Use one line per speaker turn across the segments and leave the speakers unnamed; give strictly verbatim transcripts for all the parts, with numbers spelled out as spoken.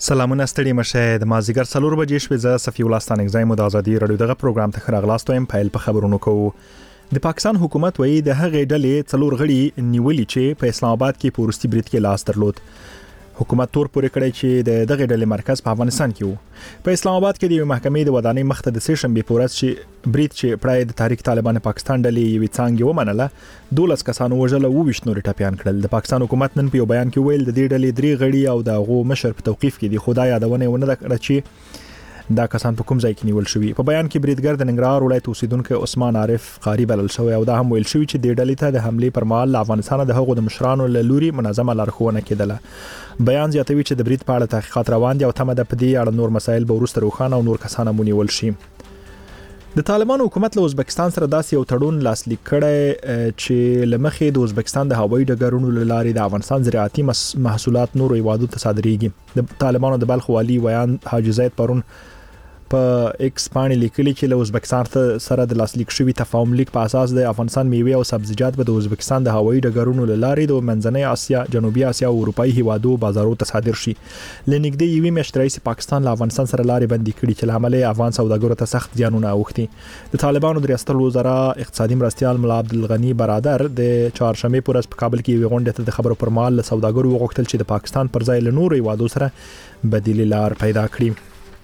سلامونه ستړي مشه د مازیګر څلور بجې شپې ز صفی الله ستانګزای مو د ازادي رادیو دغه پروګرام ته خراغلاستو ام فایل په خبرونو کوو. د پاکستان حکومت وایي د هغې ډلې څلور غړي نیولي چې په اسلام آباد کې پورستي برید کې لاس درلود. حکومت تور پورې کړی چې د دغه ډلې مرکز په افغانستان کې وو. په اسلام آباد کې د محکمې د ودانۍ مخته د سه شنبه پورز چې برید چې پړای د تاریخ طالبان پاکستان ډلې یوې څانګې ومنله دولس کسانو وژل او ویشت نور ټپيان کړل. د پاکستان حکومت نن په یو بیان کې ویل د دې ډلې درې غړي او د غو مشر په توقيف کې دي. خدای یادونه ونه کړه چې دا کسان په کوم ځای کې نیول شوی. په بیان کې بریدګر د ننګرهار ولایت اوسیدونکو عثمان عارف قاری بلل شوی او دا هم ویل شوی چې د ډلې ته د حمله پر مهال افغانستان د هغو د مشرانو له لوري منظمه لارښوونه کېدله. بیان زیاتوي چې د برید په اړه تحقیقات روان دي او تمه ده په دې اړه نور مسایل به وروسته روښانه او نور کسان هم ونیول شي. د طالبان حکومت له ازبکستان سره داسې یو تړون لاسلیک کړی چې لمخې د ازبکستان د هوایي ډګرونو لارې د افغانستان زراعتي محصولات نور هیوادو ته صادریږي. د طالبانو د بلخ والی ویان حاجی زید پرون په ایکس باندې لیکلي چې له ازبکستان سره د لاسلیک شوی تفاهم لیک په اساس د افغانستان میوه او سبزیجات به د ازبکستان د هوایي ډګرونو لارې د منځنۍ اسیا، جنوبي اسیا او اروپאי هیوادو بازارو ته صادر شي. لنګدې یوې میاشتې رئیس پاکستان له افغانستان سره لارې بندي کړي چې لامل افغان سوداګرو ته سخت زیانونه اوښتي. د طالبانو د ریاست الوزرا اقتصادي مرستيال ملا عبدالغنی برادر د چهارشنبه پر ورځ په کابل کې یو غونډه ته د خبرو پر مهال سوداګرو وغوښتل چې د پاکستان پر ځای له نورو هیوادو سره بدیل لار پیدا کړي.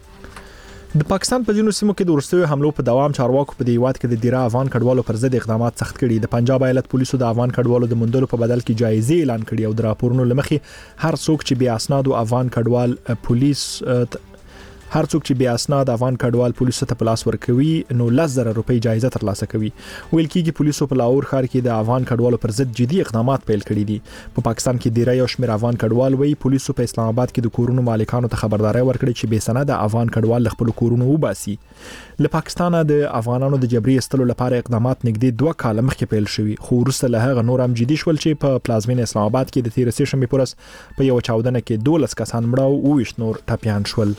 د پاکستان په ځینو سیمو کې د ورستیو حملو په دوام چارواکو په دیوات کې د دیره افغان کډوالو پر ضد اقدامات سخت کړي. د پنجاب ایالت پولیسو د افغان کډوالو د مندلو په بدل کې جایزې اعلان کړي او د راپورونو لمخې هر څوک چې بیا اسناد او افغان کډوال پولیس هر څوک چې بیا اسناد افغان کډوال پولیسو ته پلاس ورکوي نو لس زره روپۍ جایزه ترلاسه کوي. ویل کېږي پولیسو په لاهور ښار کې د افغان کډوالو پر ضد جدي اقدامات پیل کړي دي. په پا پاکستان کې ډیری یو شمېر افغان کډوال وایي پولیسو په اسلام آباد کې د کورونو مالکانو ته خبرداري ورکړي چې بې سنده افغان کډوال خپل کورونو وباسي. له پاکستانه د افغانانو د جبري استلو لپاره اقدامات نږدې دوه کاله مخکې پیل شوي خو وروسته له هغه نور هم جدي شول چې په پلازمینه اسلام آباد کې د تیر سه شنبه پر ورځ په یو چاودنه کې دولس کسان مړه او ویشت نور ټپيان شول.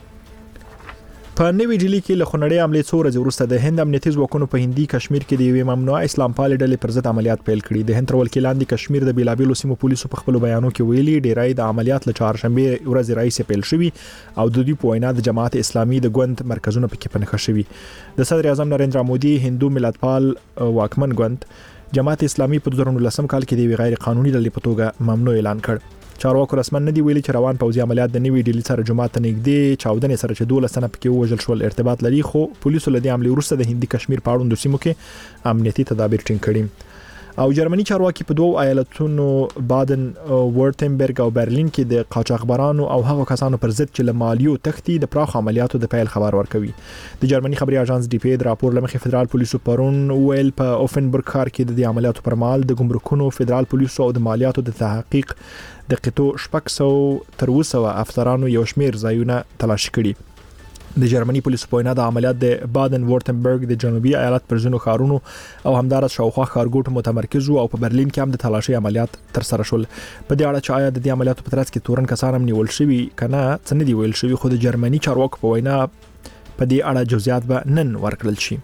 په نوې ډیلی کې له خنړې عملې څو ورځې وروسته د هند امنیتي ځواکونو په هندي کشمیر کې د یوې ممنوعه اسلام پال ډلې پر ضد عملیات پیل کړي. د هند تر ولکې لاندې کشمیر د بیلابیلو سیمو پولیسو په خپل بیانو کې ویلي ډیری د عملیات له چهارشنبه ورځې راځي پیل شوی او د دوی په وینا د جماعت اسلامي د ګوند مرکزونه پکې پنهخ شوی. د صدر اعظم نریندرا مودي هندو ملت پال واکمن ګوند جماعت اسلامي په دوه زره ولسم کال کې د غیر قانوني ډلې په توګه ممنوع اعلان کړ. چارواکو رسمن ندی ویلي چې روان پوځي عملیات د نوې ډیلی سره جمعه ته نږدې چاودنې سره چې دولس سنه پکې وژل شول ارتباط لري خو پولیسو له دې عملې وروسته د هندي کشمیر په اړوندو سیمو کې امنیتي تدابیر ټینګ کړي. او جرمني چارواکي په دوه ایالتونو بادن ورتنبرګ او برلین کې د قاچاقبرانو او هغو کسانو پر ضد چې له مالیو تختی د پراخ عملیاتو د پیل خبر ورکوي. د جرمني خبري اژانس ډي پی د راپور لمخې فدرال پولیسو پرون ویل په اوفنبرګ ښار کې د عملیاتو پر مهال د ګمرکونو فدرال پولیسو او د مالیاتو د تحقیق د قطو شپږ سوه تر اوسه افسرانو یو شمیر ځایونه تلاشي کړي. د جرمني پولیسو په وینا د عملیات د بادن ورتنبرګ د جنوبي ایالت پر ځینو ښارونو او همدارس شاوخوا ښارګوټو متمرکز او په برلین کې هم د تلاشي عملیات تر سره شول. په دې اړه چې آیا د دې عملیاتو په ترڅ کې تورن کسان هم نیول شوي کنه څه نه دی ویل شوی خو د جرمني چارواکو په وینا په دې اړه جزئیات به نن ورکړل شي.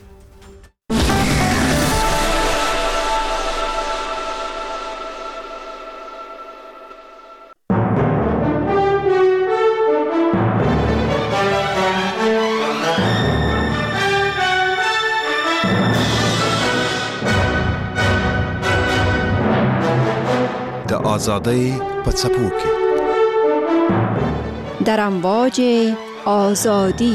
آزادی په څپو کې
در امواج آزادی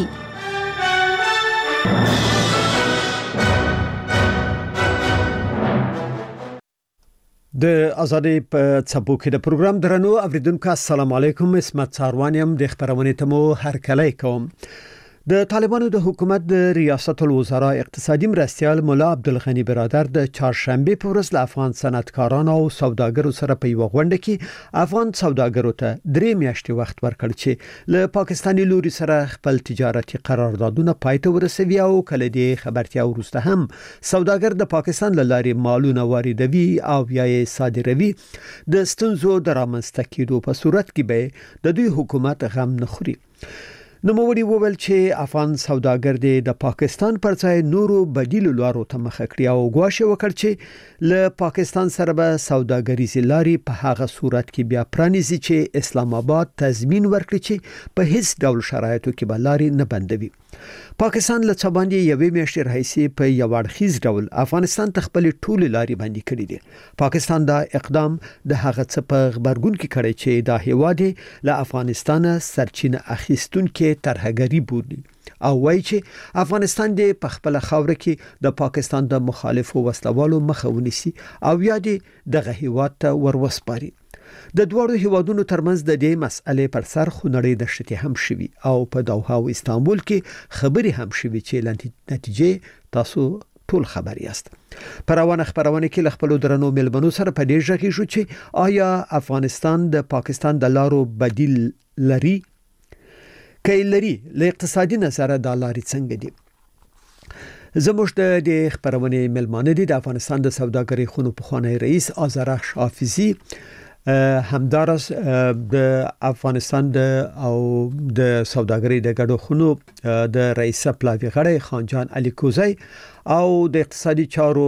د ازادي په څپو کې د پروګرام درنو اوریدونکو السلام علیکم. اسمت ساروانیم د خبرونه تمو هر کله کوم. د طالبانو د حکومت د ریاست الوزرا اقتصادي مرستيال ملا عبدالغنی برادر د چهارشنبه په ورځ له افغان صنعتکارانو او سوداګرو سره په یو غونډه کې افغان سوداګرو ته درې میاشتې وخت ورکړ چې له پاکستاني لوري سره خپل تجارتي قراردادونه پای ته ورسوي او کله دې خبرتیا وروسته هم سوداګر د پاکستان له لارې مالونه واردوي او یا یې صادروي د ستونزو د رامنځته کېدو په صورت کې به د دوی حکومت غم نه خوري. نوموړي وویل چې افغان سوداګر د پاکستان پر ځای نورو بدیلو لارو ته مخه کړی او غواړي وکړي چې له پاکستان سره به سوداګریزي لارې په هغه صورت کې بیا پرانیزي چې اسلام آباد تضمین ورکړي چې په هیڅ ډول شرایطو کې به لارې نه بندوي. پاکستان له څه باندې یوې میاشتې راهیسې په یو اړخیز ډول افغانستان ته خپل ټولې لارې بندي کړې دي. پاکستان دا اقدام د هغه څه په خبرګون کې کړی چې دا هیواد له افغانستان سرچینه اخیستونکو ترهګری بولي او وایي چې افغانستان د خپل خاور کې د پاکستان د مخالفو وسلوالو مخه ونیسي او یا دغه هیواد ته ورسپاري. د دوړو هیوادونو ترمنځ د دې مسئلې پر سر خونړې د شتي هم شوي او په دوحه او استانبول کې خبري هم شوي چې نتیجه تاسو ټول خبر یاست. پر روانه خبرونه کې خپل درنو ملمنو سره په دې ځکه شو چې آیا افغانستان د پاکستان د لارو بدیل لري کای لري له اقتصادي نظر د لارې څنګه دي. زموږ د خبرونه ملمانه دي د افغانستان د سوداګرۍ خونو په خوانی رئیس آذرخش حافظي همدارس د افغانستان د او د سوداګرۍ د ګډو خونو د رئیس پلاوی غړی خان جان علي کوزی او د اقتصادي چارو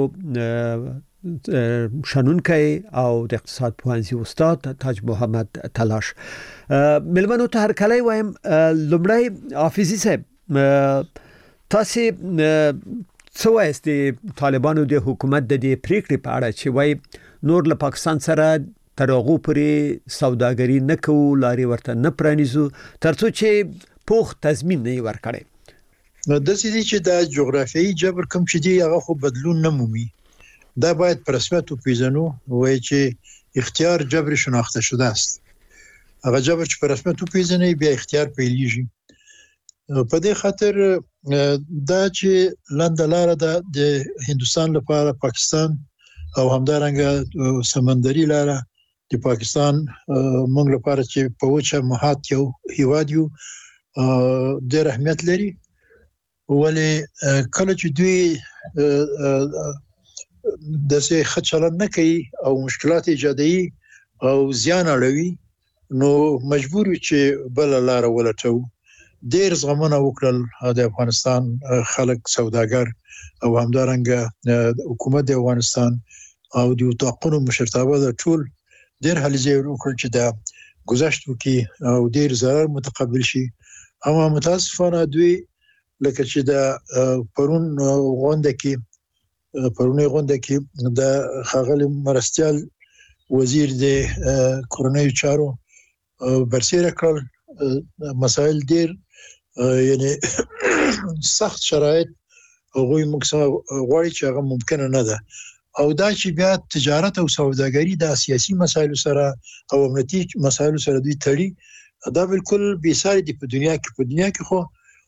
شنونکي او د اقتصاد پوهنځي استاد تاج محمد تلاش. ملمنو ته هر کله وایم لومړی حافظي صاحب تاسو څه وایست د طالبانو د حکومت د پریکړې په اړه چې وای نور له پاکستان سره تر هغه پورې سوداګري نه کوو لارې ورته نه پرانیزو ترڅو چې پوخ تضمین نه ورکړي.
نو د سې چې د جغرافیایي جبر کوم چې دی هغه خو بدلون نه مومي. دا باید په رسمیت وپیژنو وای چې اختیار جبر شناخته شده است. هغه جبر چې په رسمیت وپیژني بیا اختیار پیلېږي. په دې خاطر دا چې لاندلاره د هندستان لپاره پاکستان او همدارنګه سمندري لاره د پاکستان موږ لپاره چې په وچه محاط یو هیواد یو ډېر اهمیت لري. ولې کله چې دوی د څه خچلن نه کوي او مشکلات ایجادوي او زیان اړوي نو مجبور وي چې بل لار ولټو. ډېر زغمنه وکړل د افغانستان خلک سوداګر او همدارنګه حکومت د افغانستان او د توقعونو مشرتابه د ټول ډېر هلې ځای وکړ چې دا گذشت وکي او ډېر ضرر متقبل شي. اما متاسفانه دوی لکه چې دا پرون غونډه کې پرونی غونډه کې د خاغلی مرستيال وزیر د کورنیو چارو برسېره کړل مسائل ډېر یعنی سخت شرایط هغه مکسه غواړي چې هغه ممکنه نه ده او دا چې بیا تجارت او سوداګري د سیاسي مسایلو سره او امنیتي مسایلو سره دوی تړي دا بالکل بیساري دی په دنیا کې. په دنیا کې خو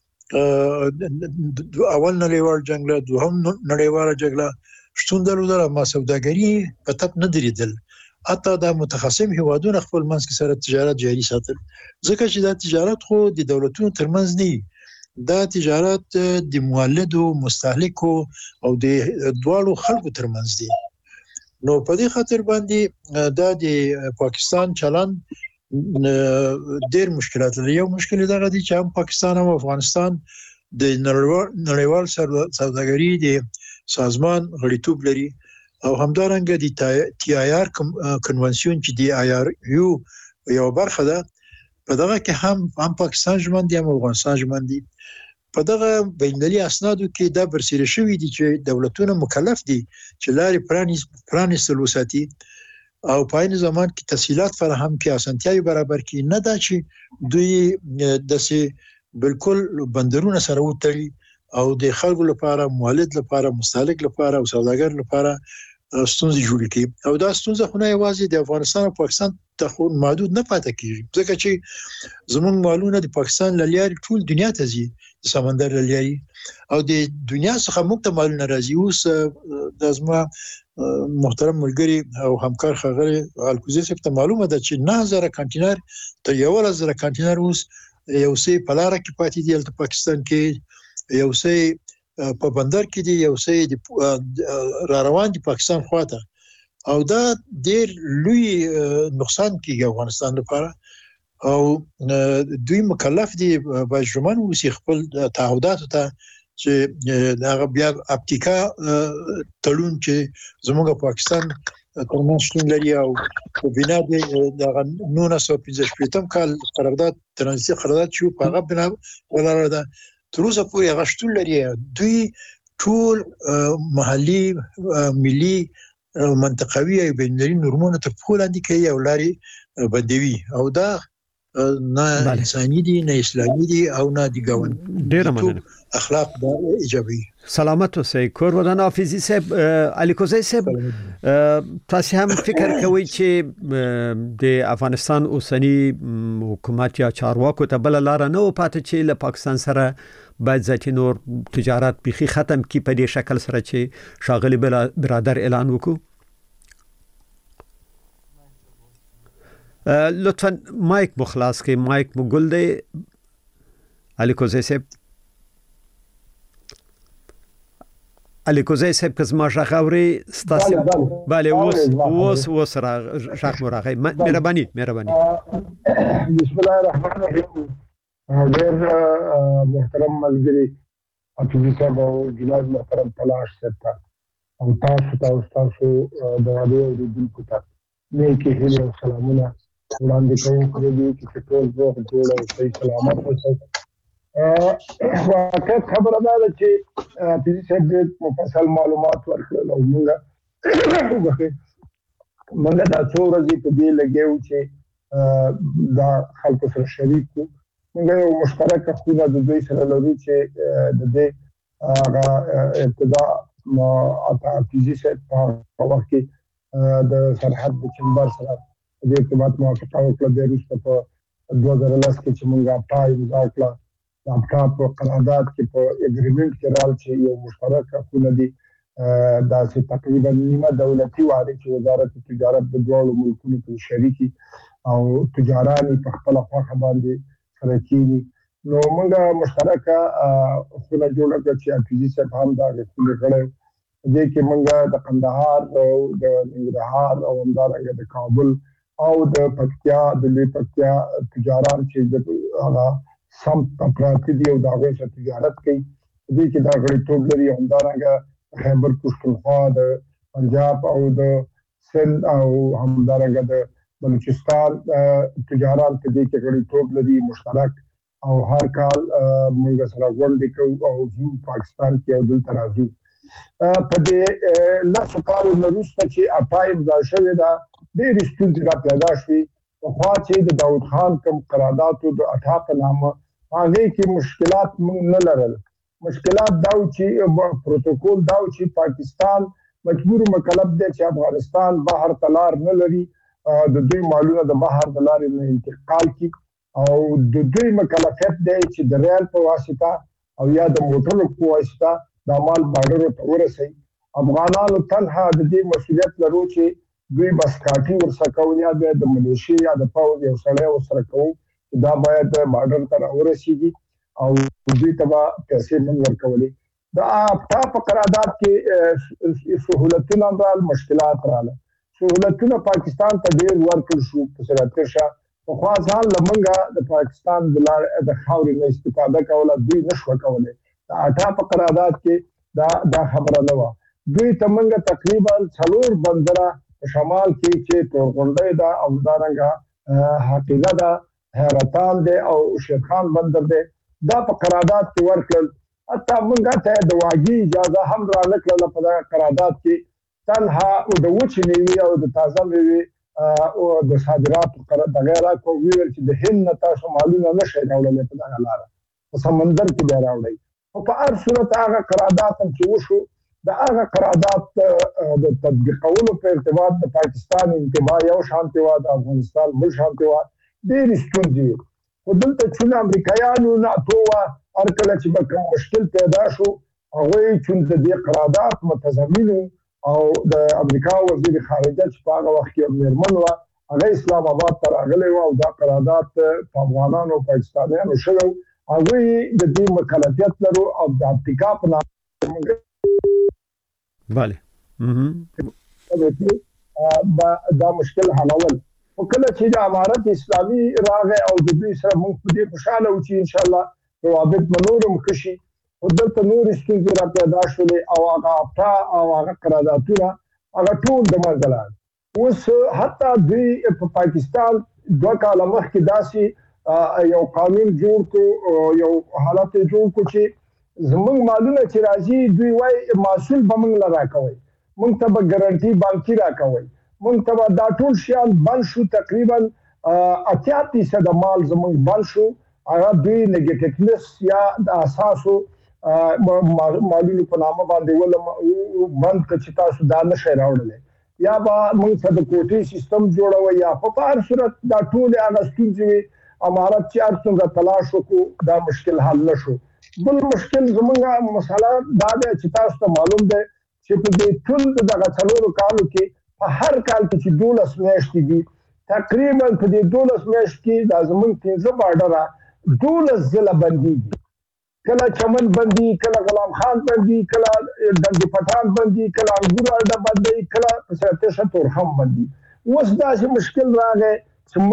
اول نړیوال جنگ له دوهم نړیوال جنگ له شتون درلودل ما سوداګري په تپ نه درېدل. حتی د متخصم هیوادونو خپل منځ کې سره تجارت جاري ساتل ځکه چې دا تجارت خو د دولتونو ترمنځ نه دا تجارت د مولدو مستهلکو او د دوالو خلکو ترمنځ دي. نو په دې خاطر باندې دا د پاکستان چلن ډېر مشکلات لري. یو مشکل دا دی چې هم پاکستان او افغانستان د نړیوال سوداګري د سازمان غړیتوب لري او همدارنګه د تی آی آر کنونسیون چې دی آی آر یو یو برخه ده په دغه کې هم هم پاکستان ژمن دي هم افغانستان ژمن دي. په دغه بینالمللي اسنادو کې دا برسېره شوی دي چې دولتونه مکلف دي چې لارې پرانیز پرانیستل وساتي او په عین زمان کې تسهیلات فراهم کړي اسانتیاوي برابر کړي. نه دا چې دوی داسې بالکل بندرونه سره وتړي او د خلکو لپاره مولد لپاره مستهلک لپاره او سوداګر لپاره ستونزې جوړ کړي او دا ستونزه خو نه یوازې د افغانستان او پاکستان ته خو محدود نه پاتې کیږي ځکه چې زموږ مالونه د پاکستان لارې ټول دنیا ته ځي سمندر لارې او د دنیا څخه موږ ته مالونه راځي. اوس د زما محترم ملګری او همکار خغری الکوزی صاحب ته معلومه ده چې نه هزار کانټینر تر یو هزار کانټینر اوس یو څه په لار کې پاتې دي د پاکستان کې یو څه په بندر کې دی یو څه را روان دي پاکستان خواته او دا ډېر لوی نقصان کیږي افغانستان لپاره او دوی مکلف دي باجرمن وسی خپل تعهدات ته چې دا بیا اپتیکا تړون چې زموږ پاکستان ترمنځ شتون لري او په بنا د دغه نولس سوه پنځه شپږم کال قرارداد ترانزیتي قرارداد چې په هغه بنا ولاړه ده تر اوسه پورې هغه شتون لري. دوی ټول محلي ملي منطقوي او بینالمللي نورمونه ته په لاندې کوي او لاري بدوي او دا نه انساني دي نه اسلامي دي او نه دي ګاون
ډیره مننه
اخلاق دا ایجابي.
سلامت اوسئ. کور ودان حافظي صاحب، علي کوزی صاحب، تاسو هم فکر کوئ چې د افغانستان اوسنی حکومت یا چارواکو ته بل لار نه و پاتې چې له پاکستان سره باید ځکه نور تجارت بيخي ختم کی په دې شکل سره چې شاغلي برادر اعلان وکړو؟ لطفا مایک مخلاص کې مایک مګل دی علي کوزی صاحب. علي کوزی صاحب که زما ژغ اوري ستاسو bale اوس اوس اوس را ژغ مو راغی. مهرباني مهرباني.
بسم الله الرحمن الرحیم. ډېر محترم ملګری حافظي صاحب او جناب محترم تلاش صاحب او تاسو ته تاسو د رادیو اوریدونکو ته نیکی هیله او سلامونه وړاندې کوم چې ټول زه جوړ او صحیح سلامت اوسئ. واقع خبره ده چې حافظي صاحب ډېر مفصل معلومات ورکړل او موږ موږ دا څو ورځې په دې لګیو چې دا خلکو سره شریک وو. موږ یو مشترکه خونه د دوی سره لرو چې د دې هغه ابتدا اته حافظي صاحب په وخت کې د سرحد د چمبر سره د ارتباط موافقه وکړه. بیا وروسته په دوه زره لس کې چې موږ اپټا امضا کړه، د اپټا په قرارداد کې په اګریمنټ کې رال چې یو مشترکه خونه دي داسې تقریبا نیمه دولتي واري چې وزارت تجارت د دواړو ملکونو کې شریکي او تجاران په خپل خواخه باندې سره کېږي. نو موږ مشترکه خونه جوړه کړه چې حافظي صاحب هم دا خونه کړی. دې کې موږ د قندهار او د ننګرهار او همدارنګه د کابل او د پکتیا د لوی پکتیا تجاران چې د هغه سم پراته دي او د هغوی سره تجارت کوي. دې کې دا غړیتوب لري. همدارنګه خیبر پښتونخوا د پنجاب او د سند او همدارنګه د بلوچستان تجاران په دې کې غړیتوب لري مشترک او هر کال موږ سره غونډې کوو او زموږ پاکستان کې او دلته راځو. په دې لسو کالو نه وروسته چې اپا امضا شوې ده ډېرې ستونزې را پیدا شوې. پخوا چې د داود خان کوم قراردادو د اټا په نامه هغې کې مشکلات موږ نه لرل. مشکلات دا و چې پروتوکول دا و چې پاکستان مجبور مکلف دی چې افغانستان بهر ته لار نه لري، د دوی مالونه د بهر د لارې نه انتقال کړي او د دوی مکلفیت دی چې د ریل په واسطه او یا د موټرو په واسطه دا مال بارډرو ته ورسوي. افغانانو تنها د دې مسؤلیت لرو چې دوی بس کاټي ورسره کوو یا د ملیشي یا د پوځ یو سړی ورسره کوو چې دا باید بارډر ته راورسېږي او دوی ته به پیسې نه ورکولې. د اپټا په قرارداد کې سهولتونه رال مشکلات رااله. سهولتونه پاکستان ته ډېر ورکړل شو په صورت شه. پخوا ځان له موږ د پاکستان د لارې د خاورې نه استفاده کوله دوی نه شوه کولی. د اټا په قرارداد کې دا دا خبره نه وه. دوی ته موږ تقریبا څلور بندره په شمال کې چې تورغونډۍ ده او همدارنګه حقیقه ده، حیرتان دی او شیرخان بندر دی، دا په قرارداد کې ورکړل. حتی موږ ته د واګي اجازه هم را نه کړله په دغه قرارداد کې. تنها د وچې میوې او د تازه میوې او د صادراتو دغه راکړه وویل چې د هند نه تاسو مالونه نه شئ راوړلی په دغه لاره، په سمندر کې بیا راوړئ. خو په هر صورت هغه قرارداد هم چې وشو د هغه قرارداد د تطبیقولو په ارتباط د پاکستان انتباه یو شانتې وه، د افغانستان بل شانتې وه، ډېرې ستونزې وې. خو دلته چون امریکایانو ناتو وه، هر کله چې به کوم مشکل پیدا شو هغوی چون د دې قرارداد متضمن او د امریکا وزیر خارجه چې په هغه وخت کې میرمن وه هغه اسلام آباد ته راغلی وه او دا قرارداد په افغانانو او پاکستانیانو شوی و. هغوی د دې مکلفیت لرو او د افریقا په نامه
بله
دا مشکل حلول. او کله چې د امارت اسلامي راغی او د دوی سره موږ په دې خوشاله و چې ان شاء الله روابط منورم کشي او دلته نور ستونزې را پیدا شولې او هغه اپټا او هغه قراردادونه هغه ټول د منځه لاړل. اوس حتی دوی په پاکستان دوه کاله مخکې داسې یو قانون جوړ کړو، یو حالت جوړ کړو چې زموږ مالونه چې راځي دوی وایي محصول به موږ له راکوئ، موږ ته به ګارنټي بانکي راکوئ، موږ ته به دا ټول شیان بند شو. تقریبا اتیا فیصده مال زموږ بند شو. هغه دوی نیګیټیو لیست یا د اساسو مالونو په نامه باندې ول بند کړ چې تاسو دا نشئ راوړلی، یا به موږ ته د کوټې سیستم جوړوي، یا په هر صورت دا ټول هغه ستونزې وي. امارت چې هر څومره تلاش وکړو دا مشکل حل نه شو. بل مشکل زموږ مسله دا ده چې تاسو ته معلوم ده چې په دې ټول دغه څلورو کالو کې په هر کال کې چې دولس میاشتې دي، تقریبا په دې دولس میاشت کې دا زموږ پنځه بارډره دولس ځله بندېږي. کله چمن بندي، کله غلام خان بندي، کله ډنډ پټان بندي، کله انګور اډه بندي، کله پسرتشه تورخم بندي. اوس داسې مشکل راغی چې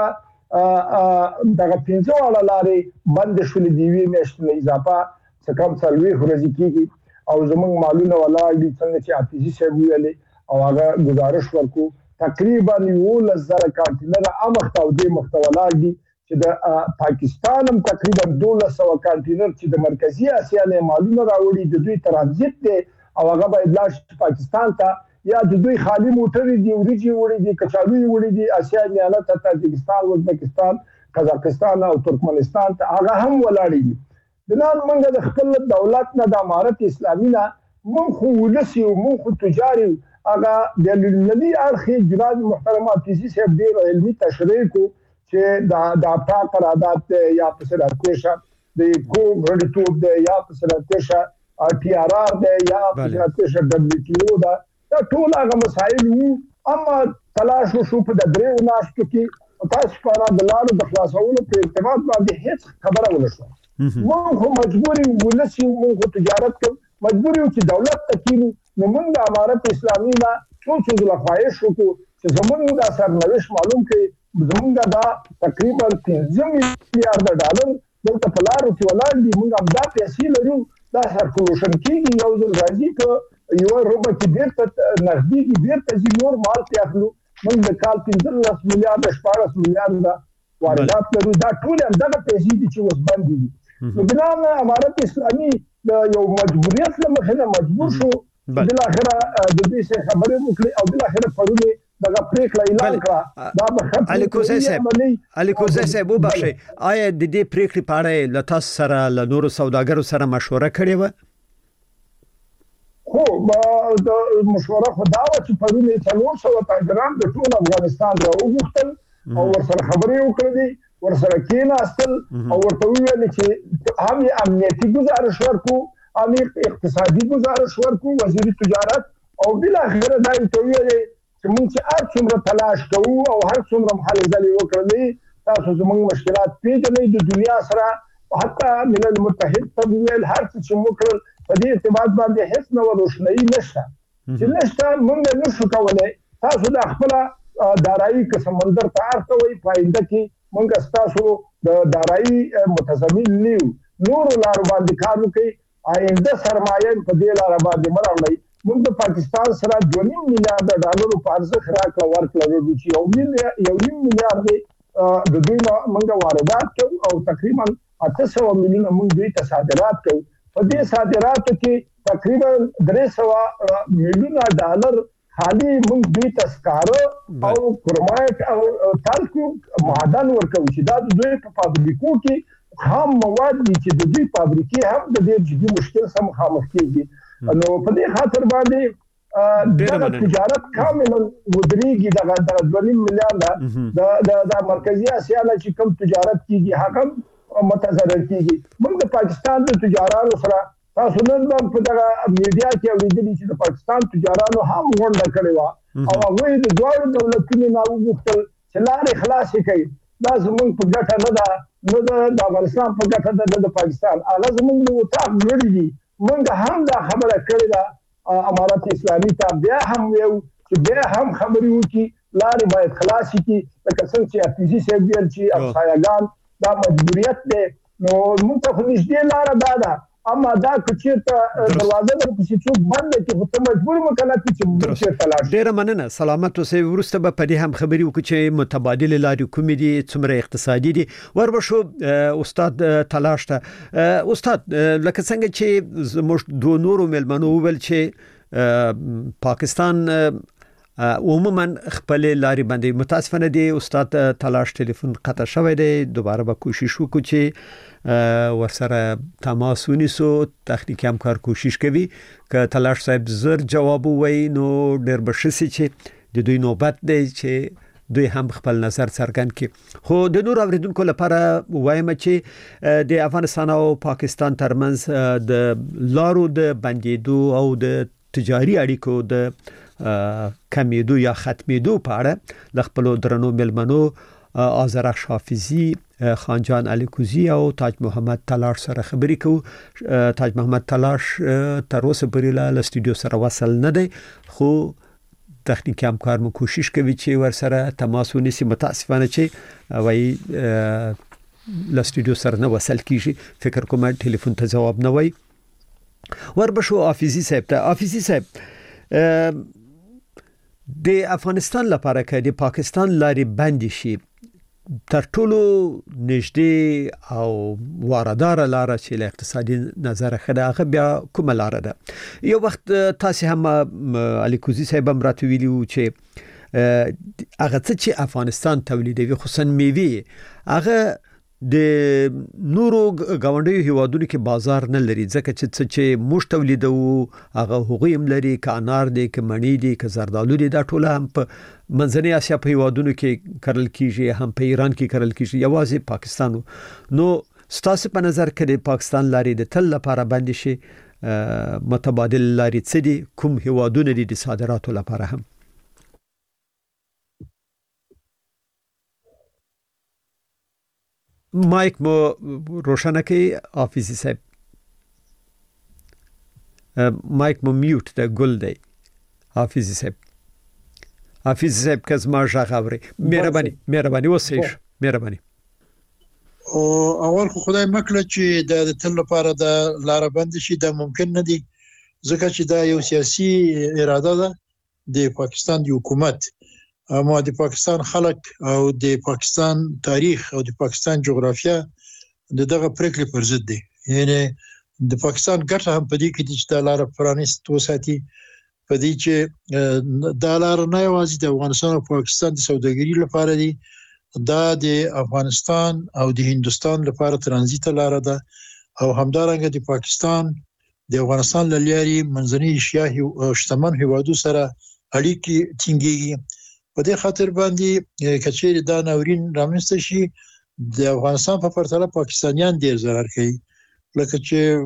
موږ دغه پنځه واړه لارې بندې شولې د یوې میاشتې نه اضافه څه کم څلوېښت ورځې کېږي او زموږ مالونه ولاړ دي. څنګه چې حافظي صاحب ویلې او هغه گزارش ورکو تقریبا یولس زره کانټینره امخته او دې مخته ولاړ دي چې د پاکستان هم تقریبا دولس سوه کانټینر چې د مرکزي اسیا نه مالونه راوړي د دوی ترانزیت دی او هغه باید لاړ شي پاکستان ته، یا د دوی خالي موټرې دي، وریجې وړي دي، کچالو وړي دي اسیا نیالت ته تاجکستان، ازبکستان، قزاقستان او ترکمنستان ته هغه هم ولاړ دي. بنان موږ د خپل دولت نه د امارت اسلامي نه موږ خو ولس یو، موږ خو تجار یو. هغه د لومړني اړخ جناب محترم حافظي صاحب ډېر علمي تشریح کو چې د اپټا قرارداد دی یا په سرتیشه د کو غړیتوب دی یا په سرتیشه ټي آر آر دی یا په سرتیشه دبليو ټي او دا دا ټول هغه مسایل وو. اما تلاش وشو په د دریو ناشتو کې تاسو په اړه د لارو د خلاصولو په ارتباط باندې هیڅ خبره ونه شوه. موږ خو مجبور یو، ولس یو، موږ تجارت کوو، مجبور یو چې دولت ته کینو. نو موږ د امارت اسلامي نه څو څو ځله خواهش وکړو چې زموږ دا سرنوشت معلوم کړي. زموږ دا تقریبا پنځه میلیارډ ډالر دلته په لارو کې ولاړ دي، موږ همدا پیسې لرو، دا سرکولوشن کېږي، یو ځل راځي په یوه روبه کې بېرته نغدېږي، بېرته ځي، نور مال پرې اخلو. موږ د کال پنځلس میلیارډه شپاړس میلیارډه واردات لرو، دا ټول همدغه پیسې دي چې اوس بندې دي. نو بنا امارت اسلامي د یو مجبوریت له مخې نه مجبور شو بالاخره د دې څخه خبرې وکړي او بالاخره پرون دغه پریکړه اعلان کړه. دا به
الیکوزی صاحب الیکوزی صاحب وبخښئ، آیا د دې پریکړې په اړه له تاسو سره له نورو سوداګرو سره مشوره کړې وه؟
خو د مشوره خو دا وه چې پرون یې څلور سوه تاجران د ټول افغانستان راوغوښتل او ورسره خبرې وکړلې، ورسره کېناستل او ورته وویل چې هم یې امنیتي ګزارش ورکړو، هم یې اقتصادي ګزارش ورکړو، وزیر تجارت، او بالاخره دا یې ورته وویل چې موږ چې هر څومره تلاش کوو او هر څومره هلې ځلې وکړلې، تاسو زموږ مشکلات پېژنئ، د دنیا سره حتی ملل متحد ته وویل هر څه چې موږ وکړل په دې ارتباط باندې هیڅ نوه روښنایي نشته چې نشته، موږ نشو کولی. تاسو د خپله دارایي که سمندر ته اړ کوئ، په آینده کې موږ ستاسو د دارایي متضمن نه یو، نورو لارو باندې کار وکړئ، آینده سرمایه په دې لاره باندې مه راوړئ. موږ د پاکستان سره دوه نیم میلیارډ ډالرو په ارزښت راکړه ورکړه لرو چې یو نیم میلیارډ د دوی نه موږ واردات کوو او تقریبا اته سوه میلیونه موږ دوی ته صادرات کوو. په دې صادراتو کې تقریبا درې سوه میلیونه ډالر خالي موږ دوی ته سکاره او کرومایټ او تالکو معدن ورکوو چې دا د دوی په فابریکو کې خام مواد دي چې د دوی فابریکې هم د ډېر جدي مشکل سره مخامخ کېږي. نو په دې خاطر باندې دغه تجارت کاملا ودرېږي، دغه د دوه نیم میلیارډه د مرکزي اسیا نه چې کوم تجارت کېږي هغه متضرر کېږي. موږ د پاکستان د تجارانو سره تاسو نن هم په دغه میډیا کې اورېدلي چې د پاکستان تجارانو هم غونډه کړې وه او هغوی د دواړو دولتونو نه وغوښتل چې لارې خلاصې کړي. دا زموږ په ګټه نه ده، نه د افغانستان په ګټه ده، نه د پاکستان، هغه زموږ د اتاق لوړې دي. موږ هم دا خبره کړې ده امارت اسلامي ته، بیا هم ویو چې بیا هم خبرې وکړي لارې باید خلاص شي لکه څنګه چې افیزي صاحب ویل چې افسایګان دا مجبوریت دی نو موږ ته خو نږدې لاره دا ده اما دا کچېرته دروازه در پسې څوک بند کړي خو ته مجبور مکلف چې موږ چېرته لاړ شو.
ډېره مننه سلامت اوسئ. وروسته به په دې هم خبرې وکړو چې متبادلې لارې کومې دي څومره اقتصادي دي. وربشو استاد تلاش ته استاد لکه څنګه چې زموږ دوه نورو مېلمنو وویل چې پاکستان عموما خپل لارې باندې متاسفانه دی استاد تلاش ټلیفون قطع شوی دی. دوباره به کوشش وکړو چې ورسره تماس ونیسو. تخنیکی همکار کوشش کوي که تلاش صاحب زر جواب ووایي نو ډېر به ښه شي چې د دوی نوبت دی چې دوی هم خپل نظر څرګند کړي. خو د نور اوریدونکو لپاره وایم چې د افغانستان او پاکستان ترمنځ د لارو د بندیدو او د تجاري اړیکو د کمیدو یا ختمیدو په اړه د خپل درنو ملمنو آذرخش حافظي، خانجان الیکوزی او تاج محمد تلاش سره خبرې کوو. تاج محمد تلاش تر اوسه پورې له استودیو سره وصل نه دی خو تخنیکی همکار مو کوشش کوي چې ور سره تماس ونیسي. متاسفانه چې وایي له استودیو سره نه وصل کیږي. فکر کوم ټلیفون ته جواب نه وایي. وربشو حافظي صاحب ته. حافظي صاحب د افغانستان لپاره کې د پاکستان لارې بند شي تر ټولو نږدې او واردار لار چې له اقتصادي نظر خده هغه بیا کومه لار ده؟ یو وخت تاسو هم الیکوزی صاحب هم راته ویلي وو چې هغه څه چې افغانستان تولیدوي خصوصا میوه هغه د نورو غونډیو هیوادونو کې بازار نه لري ځکه چې څه چې موږ تولیدو هغه هغوی هم لري که انار دي که مڼې دي که زردالو دي دا ټول هم په منځنۍ اسیا په هیوادونو کې کرل کیږي هم په ایران کې کرل کیږي یوازې پاکستان. نو ستاسو په نظر کې د پاکستان لارې د تل لپاره بند شي متبادل لارې څه دي کوم هیوادونه دي د صادراتو لپاره هم؟ مایک مو روشنه کی حافظي صاحب. مایک مو میوت ده ګل دی حافظي صاحب. حافظي صاحب کز ما ژغوري مهرباني مهرباني وسیش مهرباني.
او اول خو خدای مکړه چې د تل لپاره د لار بند شي دا ممکن نه دي ځکه چې دا یو سیاسي اراده ده د پاکستان د حکومت. اما د پاکستان خلک او د پاکستان تاریخ او د پاکستان جغرافیه د دغه پریکړې پر ضد دي. یعنی د پاکستان ګټه هم په دې کې چې د لار پرانیست وساتي په دې چې د لار نه یوازې د افغانستان او پاکستان د سوداګرۍ لپاره دي دا د افغانستان او د هندستان لپاره ترانزیت لار ده او همدارنګه د پاکستان د افغانستان لارې منځنۍ ایشیا او شتمن هیوادو سره اړیکې ټینګېږي. په دې خاطر باندې کچېری دا ناورین رامنځته شي د افغانستان په پرتله پاکستانیان ډیر ضرر کوي لکه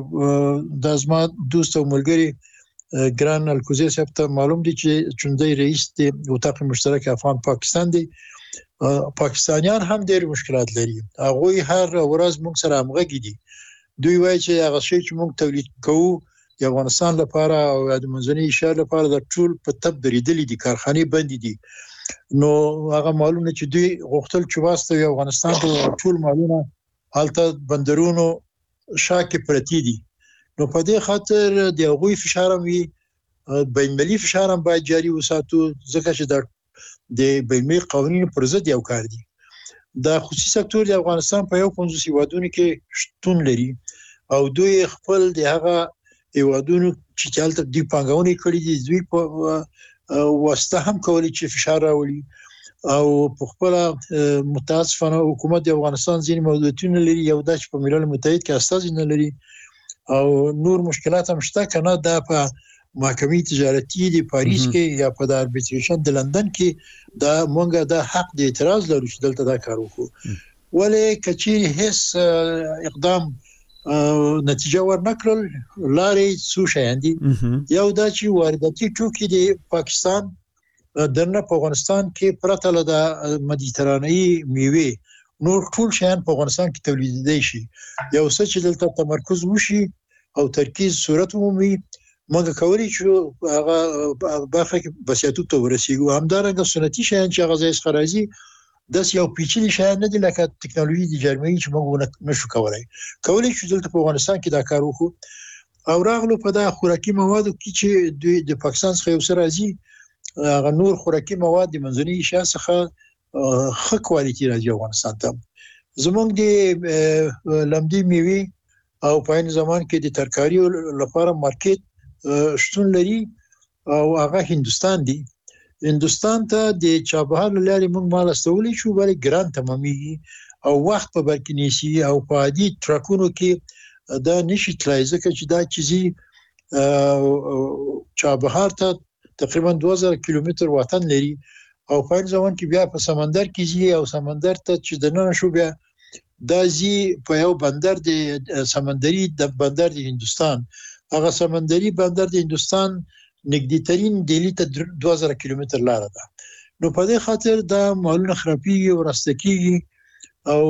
چې د ازما دوست او ملګری ګران الکوزی صاحب ته معلوم دي چې چوندۍ رئیس د وطاق مشترک افغان پاکستان دی. پاکستانیان هم ډیر مشکلات لري. هغه هر ورځ موږ سره همغږي دي. دوی وایي چې هغه شی چې موږ تولید کوو د افغانستان لپاره او د منځنۍ ایشیا لپاره د ټول په تب درېدلې دي کارخانې بند دي. نو هغه معلومه چې دوی غوښتل چې واسطه افغانستان ته ټول مالونه حالت بندرونو شاکه پرتی دي. نو په دې خاطر د هغوی فشار هم وي بین المللي فشار هم باید جاری وساتو ځکه چې د بین المللي قوانینو پر ضد یو کار دي. د خصوصي سکتور د افغانستان په یو پنځوس هیوادونو کې شتون لري او دوی خپل د هغه هیوادونو چې چالت دی پنګاونې کړې دي دوی په واسطه هم کولی چې فشار راوړي او په خپل متاسفانه حکومت د افغانستان ځینې موضوعاتونه لري یو د په ملل متحد کې استازي نه لري او نور مشکلات هم شته کنه دا په محکمې تجارتي د پاریس کې یا په د اربیټریشن د لندن کې دا مونږه د حق د اعتراض لرو چې دلته دا کار وکړو ولې کچې هیڅ اقدام نتیجه ورنکړل. لارې څو شیان دي یو دا چې وارداتي توکي د پاکستان درنه په افغانستان کې پرته له د مدیترانه‌ای میوه نور ټول شیان په افغانستان کې تولیدېدای شي. یو څه چې دلته تمرکز وشي او ترکیز صورت ومومي موږ کولی شو هغه برخه کې بسیاتو ته ورسیږو. همدارنګه سنتي شیان چې هغه ځای څخه راځي داس یو پیچلي شیان نه دي لکه ټکنالوژي د جرمني چې موږ نشو کولای کولی شو دلته په افغانستان کې دا کار وکړو. او راغلو په دا خوراکي موادو کې چې د پاکستان څخه یو څه راځي هغه نور خوراکي مواد د منځنۍ ایشیا څخه ښه کوالټي راځي افغانستان ته. زمونږ د لمدې میوې او په عین زمان کې د ترکاری لپاره مارکیټ شتون لري او هغه هندستان دی. هندستان ته د چابهار لارې موږ مال استولې شو بلې ګران تمامي او وخت په برکنيسي او په عادي ټرکونو کې دا نشي تلای ځکه چې دا چیزي چابهار ته تقریبا دوه زره کیلومتر وطن لري او په عین زمان کې بیا په سمندر کې ځي او سمندر ته چې دنه شو بیا دا زی په یو بندر د سمندري د بندر د هندستان. هغه سمندري بندر د هندستان نږدې ترين دلی ته دوه زره کیلومتر لار ده. نو په دې خاطر دا مالونه خرابيږي او راستکیږي او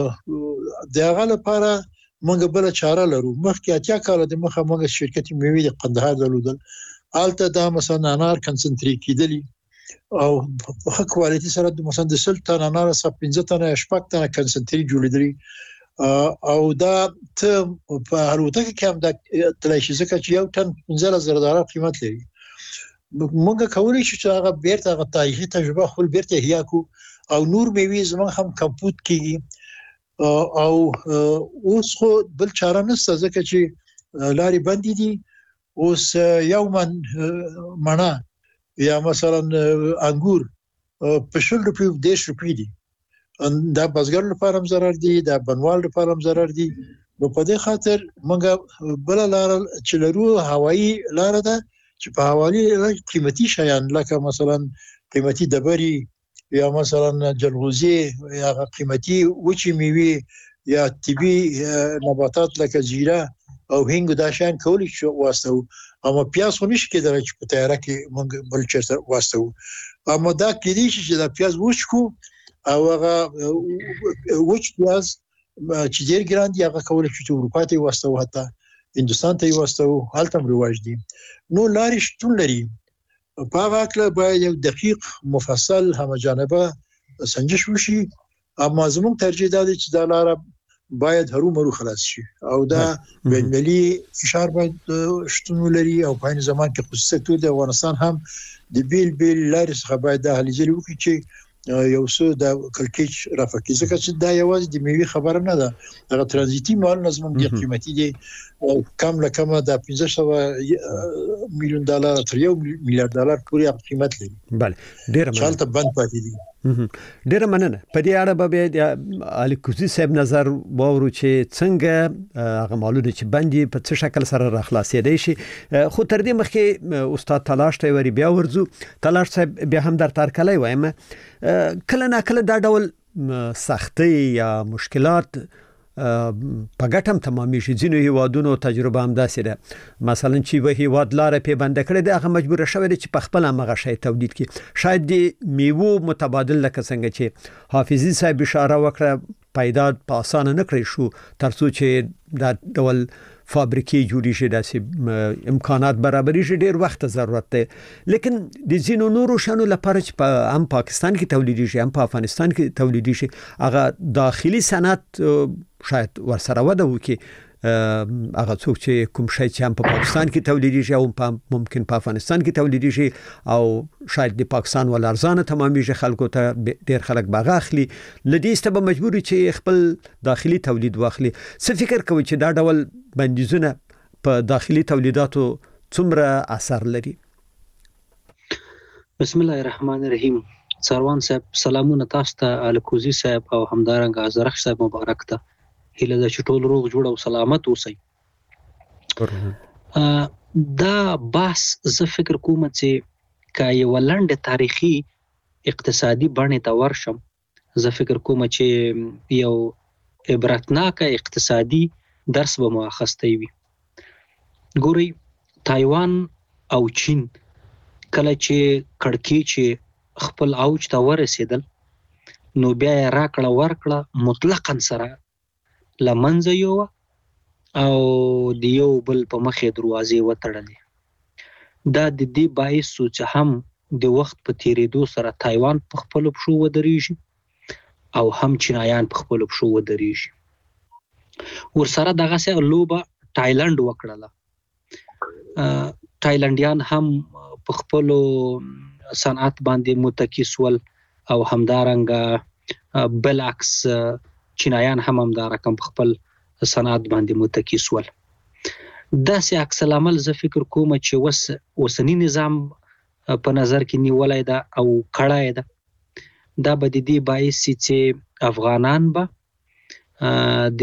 د هغه لپاره موږ بل چاره لرو. مخکې اتیا کال د مخه موږ شرکت میوې د قندهار درلودل الته دا مثلا انار کنسنټریټ کیدلی او په ښه کوالټي سره د مثلا د سلطان انار څخه پنځه تنه شپږ تنه کنسنټریټ جوړیدلی او دا ته په هروته کې هم د تلاشي ځکه چې یو ټن پنځه زره ډالر قیمت لري. موږ کولی شو چې هغه بیرته هغه تاریخي تجربه خپل بیرته احیا کو او نور میوې زموږ هم کمپوت کیږي او اوس خو بل چاره نشته ځکه چې لارې بندې دي. اوس یو من مڼه یا مثلا انګور په شل روپۍ دیش روپۍ دي. دا بازګر لپاره هم ضرر دي دا بنوال لپاره هم ضرر دي. نو په دې خاطر موږ بل لار چې لرو هوایی لار ده چې په حوالی قیمتي شیان لکه مثلا قیمتي دبري یا مثلا جلغوزي یا قیمتي وچی میوه یا طبي نباتات لکه زیره او هنګ دا شان کولی شو واسطو. اما پیاز خو نشي کېدای چې په تیاره کې موږ بل چرته واسطو. اما دا کېدی چې دا پیاز وښکو او هغه وچ پیاز چې ډیر ګران دي هغه کولی شو چې اروپا ته واسطو حتی هندستان ته واسطو هلته رواج دي. نو لارې شتون لري په هغه کې باید یو دقیق مفصل همجانبه سنجش وشي. اما زموږ ترجیح ده چې دا لار باید هرو مرو خلاص شي او دا بین‌المللي فشار باید شتون لري او په عین زمان کې خصوصي سکتور د افغانستان هم د بیل بیل لارې څخه باید د هلي وکړي چې یو څه د کلکیچ رافقي ځکه چې دا یوازې د میوې خبره نه ده. هغه ترانزیتي مال نظم د قیمتي دي کم لکه د پنځه سوه میلیون ډالر تر یو میلیارډ ډالر پورې قیمت لري.
بله ډیره مننه.
چالت بند پاتې دي.
ډیره مننه. په دې اړه به د علي کوزي صاحب نظر واورو چې څنګه هغه مالونه چې بندي په څه شکل سره راخلاصېدای شي. خو تر دې مخکې استاد تلاش ته وری بیا ورزو. تلاش صاحب بیا هم در ترکلای وایم کله نه کله دا ډول سختي یا مشکلات په ګټم تمامي شي. ځینو هیوادونو تجربه هم داسې ده مثلا چې وه هیواد لاره په بند کړي د هغه مجبور شوی چې په خپل هغه شی تولید کړي. شاید د میوه متبادل لکه څنګه چې حافظي صاحب اشاره وکړه پیدا په اسانه نه کړی شو ترڅو چې دا ډول فابریکې جوړې شي داسې امکانات برابرې شي ډېر وخت ضرورت دی. لیکن د ځینو نورو شانو لپاره چې په هم پاکستان کې تولیدي شي هم په افغانستان کې تولیدي شي هغه داخلي صنعت شاید ورسره وده وکړي. هغه څوک چې کوم شی چې هم په پاکستان کې تولیدي شي او ممکن په افغانستان کې تولیدي شي او شاید د پاکستان ول ارزانه تمامي خلکو ته ډېر خلک باغ اخلي لدې ست به مجبوري چې خپل داخلي تولید واخلي. څه فکر کوي چې دا ډول بندیزونه په داخلي تولیداتو څومره اثر لري؟
بسم الله الرحمن الرحیم. سروان صاحب سلامونه تاسو ته، الکوزي صاحب او همدارنګه زرخ صاحب مبارک ته. هله د چټول روغ جوړ او سلامت اوسئ. دا بحث زه فکر کوم چې کا یو لاندې تاریخي اقتصادي باندې تا ورشم زه فکر کوم چې یو عبرتناک اقتصادي درس به مؤخستې وي. ګوري تایوان او چین کله چې کڑکی چې خپل اوج ته ورسېدل نو بیا راکړه ورکړه مطلقاً سره لمنځه یو او د یو بل په مخې دروازې وتړلې. دا د دې باعث چې هم د وخت په تیریدو سره تایوان په خپل پښو ودرېږي او هم چینایان په خپل پښو ودرېږي. ورسره دغه سه لوبه تایلند وکړه. تایلندیان هم په خپل صنعت باندې متکی سول او همدارنګه بلعکس چینایان هم همدار کم په خپل صنعت باندې متکی سول. دا سه عکس العمل زه فکر کوم چې وس وسنی نظام په نظر کې نیولای دا او کړای دا دا به د دې باعث چې افغانان به د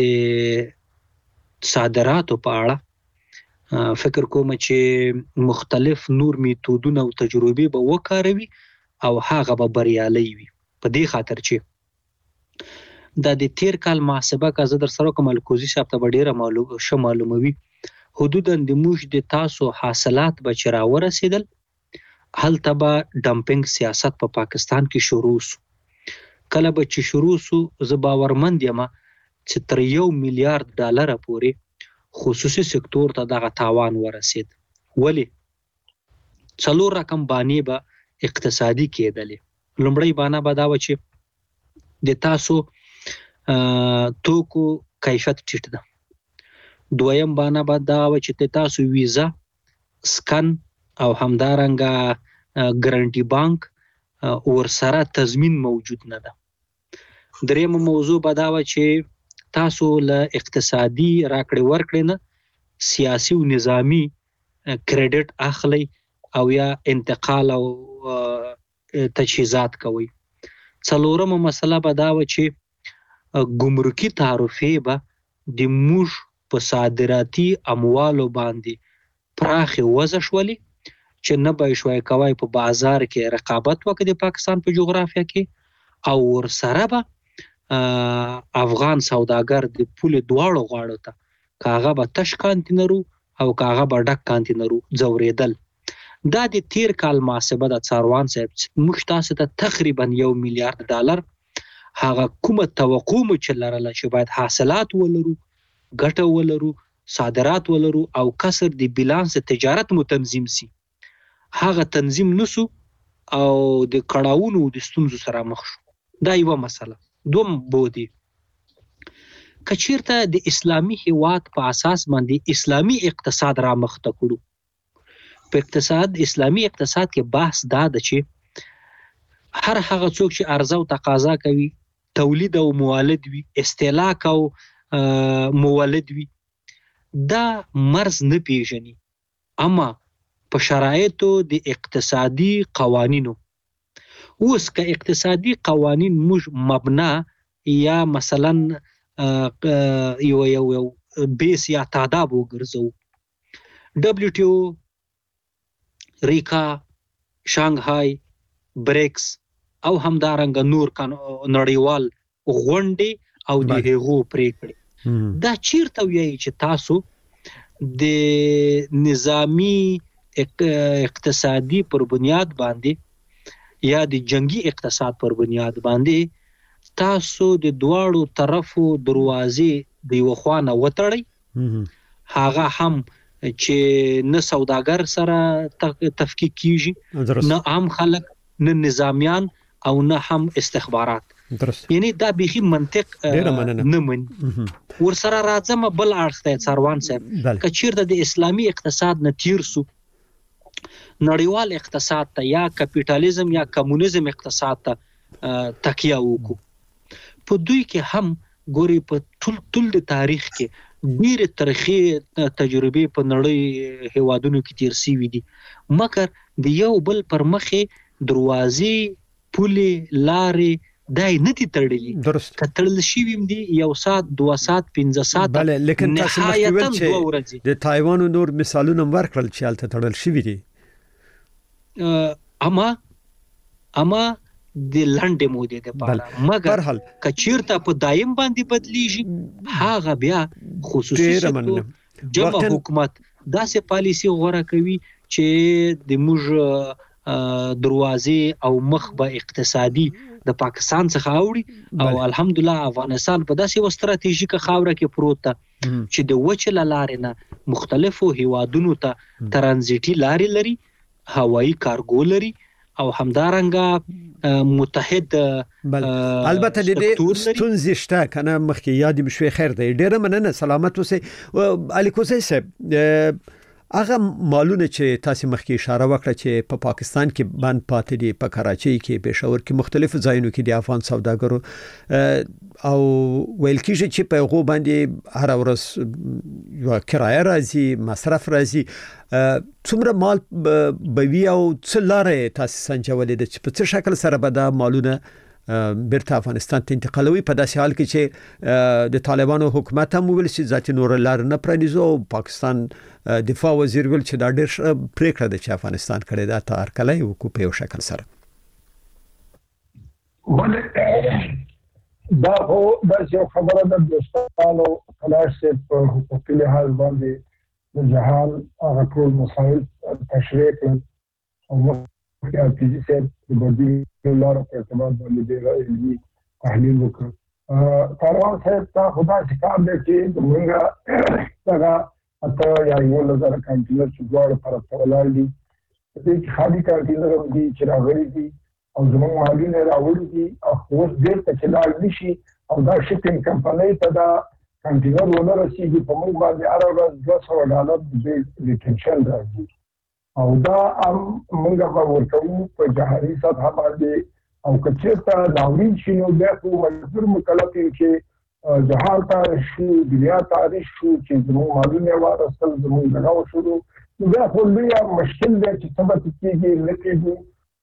صادراتو په اړه فکر کوم چې مختلف نور میتودونه او تجربې به وکاروي او هغه به بریالي وي. په دې خاطر چې دا د تیر کال محاسبه کا زه در سره کوم الکوزي صاحب ته ډیره معلومه شو معلوموي حدودا د موږ د تاسو حاصلات به چر ورسېدل هلته به ډمپینګ سیاست په پا پاکستان کې شروع شو. کله به چې شروع شو زه باورمند یم چې تر یو میلیارډ ډالر پورې خصوصي سکتور ته دغه تاوان ورسید. ولی څلور رقم باندې به اقتصادي کېدلې. لومړی باندې به دا و چې د تاسو توکو کیفیت ټیټ ده. دویم باندې به دا و چې تاسو ویزا سکن او همدارنګه ګارانټي بانک ورسره تضمین موجود نه ده. دریم موضوع به دا و چې تاسو له اقتصادي راکړې ورکړې نه سیاسي او نظامی کریډټ اخلي او یا انتقال او تجهیزات کوي. څلورم مسله به دا و چې ګمرکي تعرفې به د موږ په صادراتي اموالو باندې پراخ وځ شولې چې نه به شوي کوي په بازار کې رقابت وکړي د پاکستان په جغرافیه کې او ورسره به افغان سوداګر د پول دواړو غاړو ته کاغه به تش کانتینرو او کاغه به ډک کانتینرو ځورېدل. دا د تیر کال محاسبه د څاروان صاحب موږ تاسو ته تقریبا یو میلیارډ ډالر هغه کومه توقع مو چې لرله چې باید حاصلات ولرو ګټه ولرو صادرات ولرو او کسر د بیلانس تجارت مو تنظیم سي هغه تنظیم نسو او د کړهونو د ستونزو سره مخ شو. دا یو مسله. دوم بودی کچیرته د اسلامی هیواد په اساس باندې اسلامی اقتصاد را مخته کړو. په اقتصاد اسلامی اقتصاد کې بحث دا ده چې هر هغه څوک چې عرضه او تقاضا کوي تولید او مولد وي استهلاک او مولد وي دا مرز نه پیژني اما په شرایطو د اقتصادي قوانینو اوس که اقتصادي قوانین موږ مبنا یا مثلا یو یو یو بیس یا تعداد وګرځو دبليو ټي او ریکا شانګهای بریکس او همدارنګه نور نړیوال غونډې او د هغو پریکړې دا چیرته وایي چې تاسو د نظامی اقتصادي پر بنیاد باندې یا د جنگي اقتصاد پر بنیاد باندې تاسو د دواړو طرفو دروازې د یو خوانه وتړئ هغه هم چې نه سوداګر سره تفکیک کیږي نه عام خلک نه نظامیان او نه هم استخبارات. درست. یعنی دا بیخي منطق نه من ورسره راځم بل اړخ ته څاروان صاحب کچیرته د اسلامی اقتصاد نه تیر سو نړیوال اقتصاد ته یا کپټالیزم یا کمونیزم اقتصاد ته تکیه وکړو. په دوی کې هم ګوري په ټول ټول د تاریخ کې ډېر تاریخي تجربې په نړۍ هیوادونو کې تیر شوي دي مګر د یو بل پر مخې دروازې پولې لارې دای نه دي تړلې.
درست.
کتل شي ویم دي یو سات دوه سات پنځه سات
بله لیکن تاسو مخکې چې د تایوان نور مثالونه ورکړل چې الته تړل شي دي
اما اما د لنډې مودې لپاره مګر کچیرته په دایم باندې بدلیږي هغه بیا خصوصي سکتور جمع حکومت داسې پالیسی غوړه کوي چې د موږ دروازې او مخ به اقتصادي د پاکستان څخه اوړي او الحمدلله افغانستان په داسې و ستراتیژیکه خاوره کې پروت ده چې د وچه لارې نه مختلفو هیوادونو ته ترانزیټي لارې لري هوایی کارګو لري او همدارنګه متحد
بل البته د دې ستونزې شته کنه مخکې یاد مشوي خیر دی ډیره مننه سلامت اوسئ علي کوزی صاحب هغه مالونه چې تاسو مخکې اشاره وکړه چې په پا پاکستان کې باندې پاتې دي په کراچۍ کې پېښور کې مختلفو ځایونو کې د افغان سوداګرو او ویل کېږي چې په هغه باندې هر ورځ یو کرایه راځي مصرف راځي څومره مال بوي او څه لارې تاسو سنجولې د چې په څه شکل سره به دا مالونه بیرته افغانستان ته انتقالوي په داسې حال کې چې د طالبانو حکومت هم ویل چې ذاتي نور لار نه پرانیزو او پاکستان دفاع وزیر ویل چې دا ډېر پریکړه ده چې افغانستان کړي دا تار کله یو کو په یو شکل سره
دا هو دا یو خبره ده دوستانو خلاص په حقوقي لحاظ باندې د جهان هغه ټول مسایل تشریح کړل او چې اپیزي سره د بدیل لار په اعتبار باندې ډېر علمي تحلیل وکړ طالبان سره تا خدا ښکار دی چې موږ دا اته یا یو لزر کانټینر چې ګور پر خپلال دي چې خالي کانټینر هم دي چې راغلي دي او زموږ مالونه راوړي دي او اوس ډېر ته چلال نشي او دا شپینګ کمپنۍ ته دا کانټینر ونه رسیږي په موږ باندې هر ورځ دوه سوه ډالر د ریټنشن راځي او دا هم موږ به ورکوو په جهاري سطح باندې او که چېرته ناورین شي نو بیا خو مجبور مکلف یم چې جهان ته شو دنیا تاریخ شو چې زموږ مالونه واخیستل زموږ دغه وشو نو بیا خو لویه مشکل دی چې څه به کېږي نه کېږي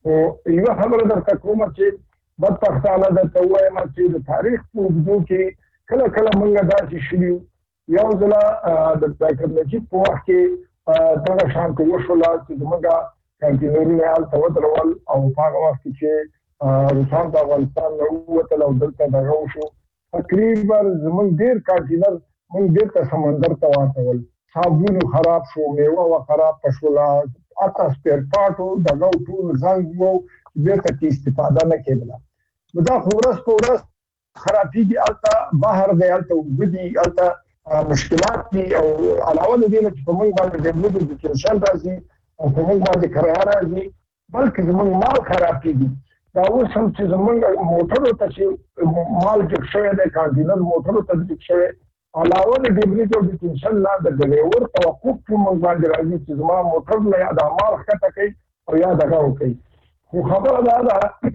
خو یوه خبره درته کومه چې بدبختانه درته ووایم چې د تاریخ په اوږدو کې کله کله موږ داسې شوي یو ځله د ډاکټر نجیب په وخت کې دغه شان کې وشوله چې زموږ کانټینرونه هلته ودرول او په هغه وخت کې چې روسان د افغانستان نه ووتل او دلته دغه وشو تقریبا زموږ ډېر کانټینر موږ بېرته سمندر ته واچول صابونو خراب شو میوه وه خراب شوله حتی سپیر پارټ و دغه ټول زنګ و بېرته کې استفاده نه کېدله نو دا خو ورځ په ورځ خرابېږي هلته بحر دی هلته اوبه دي هلته مشکلات دي او علاوه د دې نه چې په موږ باندې د بلوډ د ټینشن راځي او په موږ باندې کرایه راځي بلکې زموږ مال خراب کېږي دا اوس هم چې زموږ موټرو ته چې مال جګ شوی دی کانټینر موټرو ته جګ شوی علاوه د بلوډ او د ټینشن نه د ډریور توقف په موږ باندې راځي چې زما موټر نه یا دا مال ښکته کوي او یا دغه وکړي خو خبره دا ده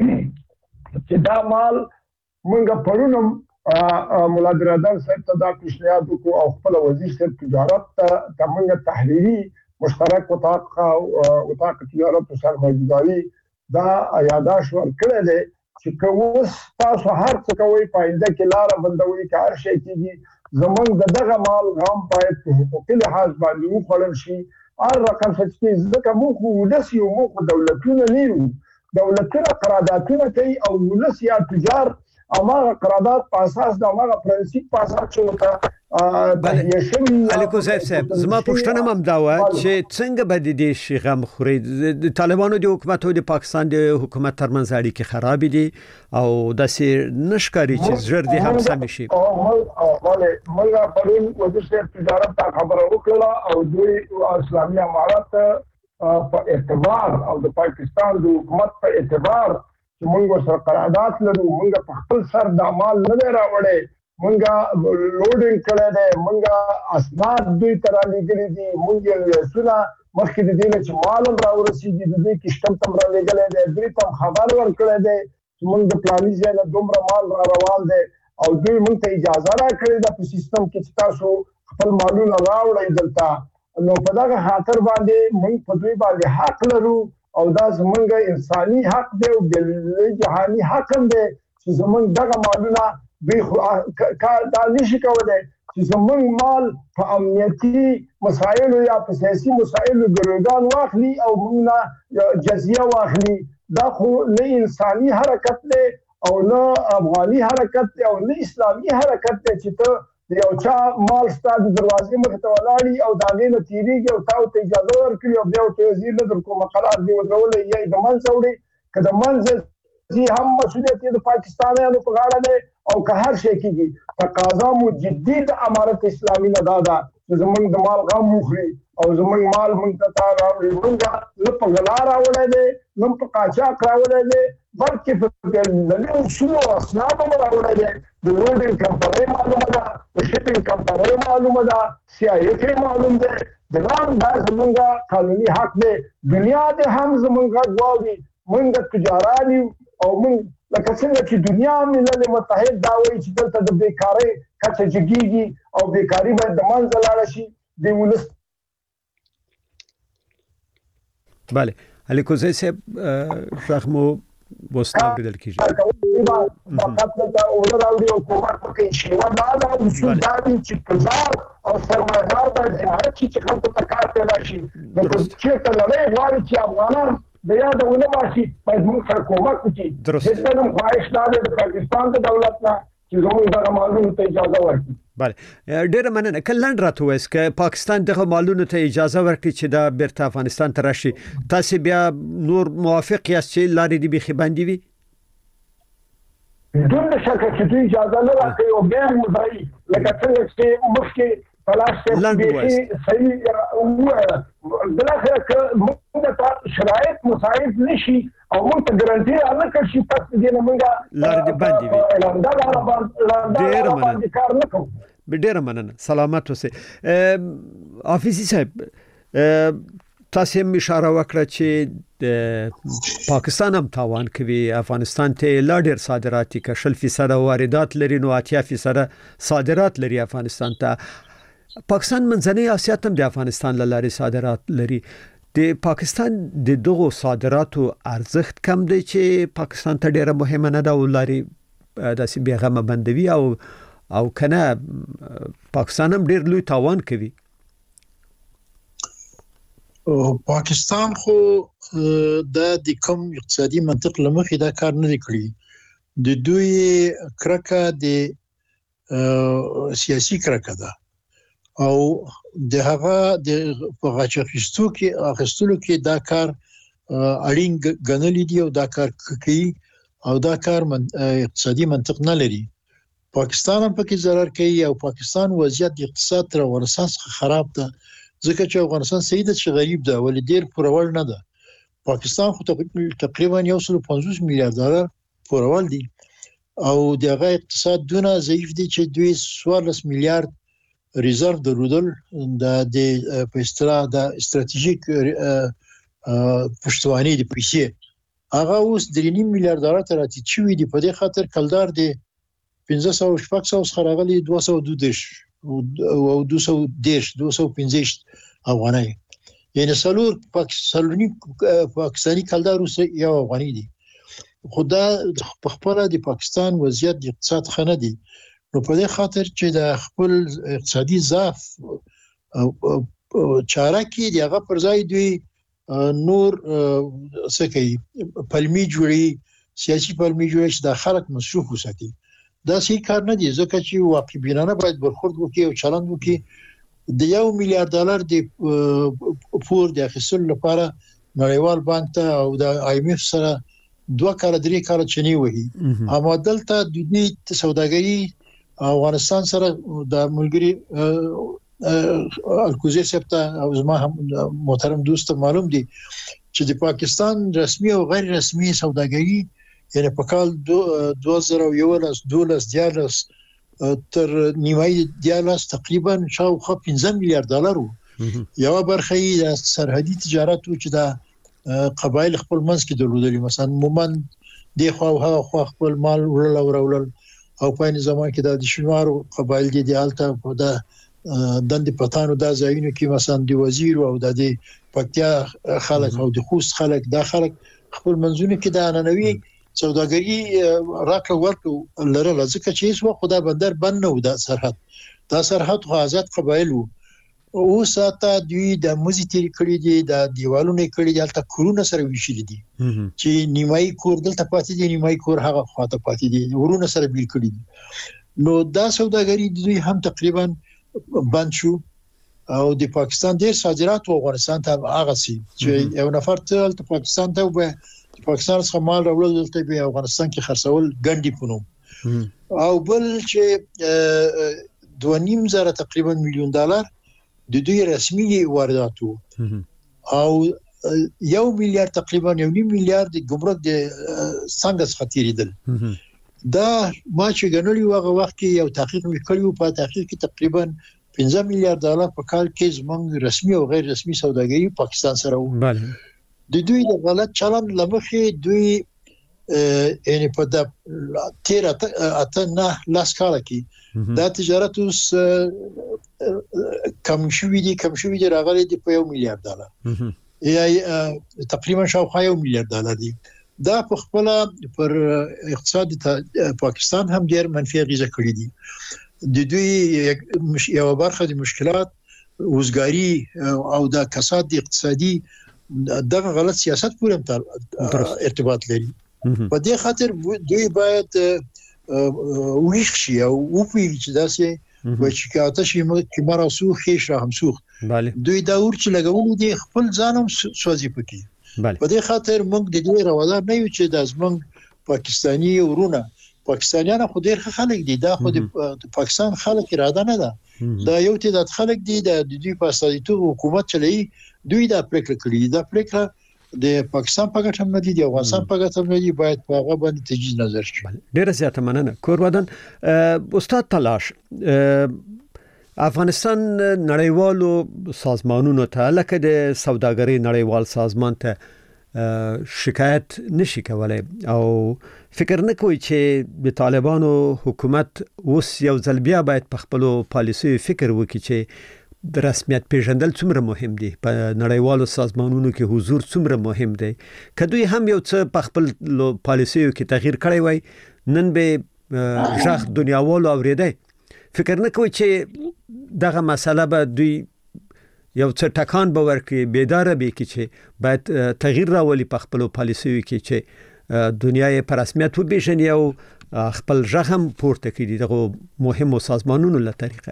چې دا مال موږ پرون مولا برادر صاحب ته دا پیشنهاد وکړو او خپل وزیر صاحب تجارت ته موږ تحریري مشترک اتاق اتاق تجارت او سرمایه‌ګذاري دا یاداش ورکړی دی چې که اوس تاسو هر څه کوئ په آینده کې لاره بندوئ که هر شی کېږي زموږ د دغه مال غم باید په حقوقي لحاظ باندې وخوړل شي هر رقم څه چې ځکه موږ خو ولس یو موږ خو دولتونه نه یو دولتونه قراردادونه کوي او ولس یا تجار اماغه قرارداد په اساس د اماغه پرنسيپ په اساس شوته
بله علي کوزی صاحب زما پوښتنه هم دا وه چې څنګه به د دې شي غم خوري د طالبانو د حکومت او د پاکستان د حکومت ترمنځ اړیکې خرابې دي او داسې نه ښکاري چې ژر دې هم سمې شي
موږ پرون وزیر صاحب تجارت ته خبره وکړله او دوی اسلامي امارات په اعتبار او د پاکستان د حکومت په اعتبار چې موږ سره قرارداد لرو موږ په خپل سر د مال نه دی راوړی موږ لوډینګ کړی دی موږ اسناد دوی ته رالېږلي دي موږ یې لیسونه مخکې د دې نه چې مال هم راورسېږي د دوی کشتم ته هم رالېږلی دی دوی ته هم خبر ورکړی دی چې موږ د فلاني ځای نه دومره مال را روان دی او دوی موږ ته اجازه راکړې ده په سیستم کې چې تاسو خپل مالونه راوړئ دلته نو په دغه خاطر باندې موږ په دوی باندې حق لرو او دا زمونږ انساني حق دی او بل جهاني حق هم دی چې زمونږ دغه مالونه دوی کار دا نشي کولی چې زمونږ مال په امنیتي مسایلو یا په سیاسي مسایلو ګروګان واخلي او موږ نه جزیه واخلي دا خو نه انساني حرکت دی او نه افغاني حرکت دی او نه اسلامي حرکت دی چې ته د یو چا مال ستا د دروازې مخې ته ولاړي او د هغې نه تېرېږي او تا ورته اجازه ورکړي او بیا ورته وزیر نه در کومه قرار دې ودرولی یا یې د منځه وړي که د منځه ځي هم مسؤلیت یې د پاکستانیانو په غاړه دی او که هر شي کېږي تقاضا مو جدي د امارت اسلامي نه دا ده چې زمونږ د مال غم وخوري او زمونږ مال مونږ ته تا راوړي مونږ نه په غلا راوړی دی نه په قاچاق راوړی دی بلکې په د اصولو او اسنادو مو راوړی دی د لوډینګ کمپنۍ معلومه ده د شپینګ کمپنۍ معلومه ده سی آی اف معلوم دی د نام دا زمونږ قانوني حق دی دنیا دې هم زمونږ غواړي مونږ تجاران یو او مونږ لکه څنګه چې دنیا ملل متحد دا وایي چې دلته د بیکارۍ کچه جګیږي او بیکاري باید د منځه لاړه شي د ولس.
بله علی کوزی صاحب شخمو وستا بدل کیږي
فقط دا اول راوړي او کومه کوي چې ودا دا اصول دا دي چې تجار او سرمایه‌دار باید هر چې خلکو ته کار پیدا شي نو چې کله نه غواړي چې افغانان د یاد ولما شي باید موږ سره کومک وکړي چې نن خواهش دا ده د پاکستان د دولت نه چې زموږ دغه مالونو ته اجازه ورکړي.
بله ډیره مننه. کله راته وایس ک پاکستان دغه مالونو ته اجازه ورکړي چې دا بیرته افغانستان ته راشي تاسو بیا نور موافق یاست چې لارې دی بخي باندې وي؟
بدون شک چې دوی اجازه نه ورکوي او بیا مدعي لکه څنګه چې مخکې تلاش صحیح بالاخره که موږ ته شرایط مساعد نشي او موږ ته ګارانټي نه کړي چې تاسو دې نه موږ
لارې دی باندې وي
ډېر مننه کار نه کوو.
ډېر مننه. سلامت اوسئ. حافظي صاحب تاسو هم اشاره وکړه چې د پاکستان هم تاوان کوي افغانستان ته لا ډېر صادرات کې شل فیصد واردات لري نو اتیا فیصد صادرات لري افغانستان ته. پاکستان منځنۍ اسیا ته د افغانستان له لارې صادرات لري. د پاکستان د دغو صادراتو ارزښت کم دی چې پاکستان ته ډېره مهمه نه ده او لارې داسې بیغمه بندوي او او کنه پاکستان هم ډېر لوی تاوان کوي.
پاکستان خو د کوم اقتصادي منطق لمخې دا کار نه کړی. د دوی کرکه د سیاسي کرکه ده او د هغه د غاچخستو کې اخستلو کې دا کار اړین غنلی دی او دا کار کوي او دا کار من اقتصادي منطق نه لري. پاکستان هم پکې ضرر کوي او پاکستان وضعیت د اقتصاد تر ورساس خراب ده ځکه چې افغانستان سیده چې غریب ده ولې ډیر پرول نه ده. پاکستان خو تقریبا یو سل پنځوس میلیارډ ډالر پرول دي او دغه اقتصاد دونه ضعیف دي چې دوی څوارلس میلیارډ ریزرو درلودل د په اصطلاح د استراتیژیک پښتوانی د پیسې هغه اوس درې نیم میلیارډ ډالر ته راټیټ شوی دی. په دې خاطر کلدار دی پنځه سوه شپږ سوه خراغلي دوه سوه دوه دېرش او دوه سوه دېرش دوه سوه پنځه افغانۍ یعنی سلور پاکستانی پاکستانی کلدار اوس یو افغانۍ دی. خدا په خپل د پاکستان وضعیت د اقتصاد خنه دی نو په دې خاطر چې د خپل اقتصادي ضعف چاره کې دی هغه پر ځای دوی نور څه کوي پلمي جوړي سیاسي پلمي جوړي چې د خلک مصروف وساتي. دا صحیح کار نه دی ځکه چې واقع بینانه باید برخورد وکړي او چلند وکړي. د یو میلیارډ ډالر د پور د اخیستلو لپاره نړیوال بانک ته او د آی ایم اف سره دوه کال درې کال چني وهي اما دلته د دې سوداګري افغانستان سره د ملګری الکوزی سپتا او زما هم محترم دوست معلوم دي چې د پاکستان رسمي او غیر رسمي سوداګري یعنی په کال دوه زره یولس دولس دیالس تر نیمایي دیالس تقریبا شاوخوا پنځه میلیارډ ډالر وو. یو برخه یې سرحدي تجارت و چې د قبایل خپل منځ کې درلودل مثلا مومن دی خو هغه خو خپل مال ورل او ورول او په نظام زمان کې د شینوارو قبایل دي حالت په د دند پټانو د ځایونو کې مثلا دی وزیر او د پکتیا خلک او د خوست خلک د خلک خپل منځونه کې د اننوي سوداګري راکړه ورکړه لره ځکه چې هیڅ خدا بندر بند نه و د سرحد دا سرحد خو آزاد قبایل وو او ساته دوی د موزي تیر کړی دي د دیوالونو کړی دي البته کورونه سره ویشل دي چې نیمای کور دلته پاتې دي نیمای کور هغه خواته پاتې دي ورونه سره بیل کړی دي نو دا سوداګري دوی هم تقریبا بند شو او د پاکستان ډیر صادرات افغانستان ته هغه سي چې یو نفر ته پاکستان ته وبه پاکستان څخه مال راوړل دلته به افغانستان کې خرڅول ګنډي پونو او بل چې دوه نیم زره تقریبا میلیون ډالر د دوی رسمي واردات او یو میلیارډ تقریبا یو نیم میلیارډ د ګمرک د څنګه څخه تیریدل. دا ما چې غنولي وغه وخت کې یو تحقیق وکړیو، په تحقیق کې تقریبا پنځه میلیارډ ډالر په کال کې زموږ رسمي او غیر رسمي سوداګري پاکستان سره وو. بله د دوی د غلط چلند لمخې دوی یعنی په د تیر اته نه لاس کال کې دا تجارت اوس کم شوی دی کم شوی دی راغلی دی په یو میلیارډ ډالر یا تقریبا شاوخوا یو میلیارډ ډالر دی. دا په خپل پر اقتصاد پاکستان هم ډیر منفي اغیزه کړې دي. د دوی یو برخه د مشکلات وزګاری او د کساد اقتصادي دغه غلط سیاست پورې ارتباط لري. په دې خاطر دوی باید ویښ شي او وپوهیږي چې داسې چې کاته شي چې مرا سوخ خېش را هم سوخ. دوی دا ور چې لګولو دي خپل ځانم سوځي پکې. په دې خاطر موږ د دې روادار نه یو چې د زمنګ پاکستانی ورونه پاکستانیان خو ډیر خلک دي، دا خو د پاکستان خلک اراده نه ده، دا یو تعداد خلک دي د دوی په استازیتوب حکومت چلوي. دوی دا پریکړه کړې ده، پریکړه د پاکستان په ګټه نه دي، د افغانستان په ګټه نه دي، باید په هغه باندې تجدید نظر شي.
ډیره زیاته مننه کورودن. استاد تلاش، افغانستان نړیوالو سازمانونو ته لکه د سوداګرۍ نړیوال سازمان ته شکایت نشي کولای او فکر نه کوي چې د طالبانو حکومت اوس یو ځل بیا باید په خپل پالیسي فکر وکړي چې د رسمیت پیژندل څومره مهم دي، په نړیوالو سازمانونو کې حضور څومره مهم دی. که دوی هم یو څه په خپل پالیسیو کې تغییر کړی وای نن به ژغ دنیاوالو اوریدای. فکر نه کوي چې دغه مسله به دوی یو څه ټکان به ورکړي، بیداره به کې چې باید تغییر راولي په خپل پالیسیو کې چې دنیا یې په رسمیت وپېژني او خپل ژغ هم پورته کړي دغه مهمو سازمانونو له طریقه.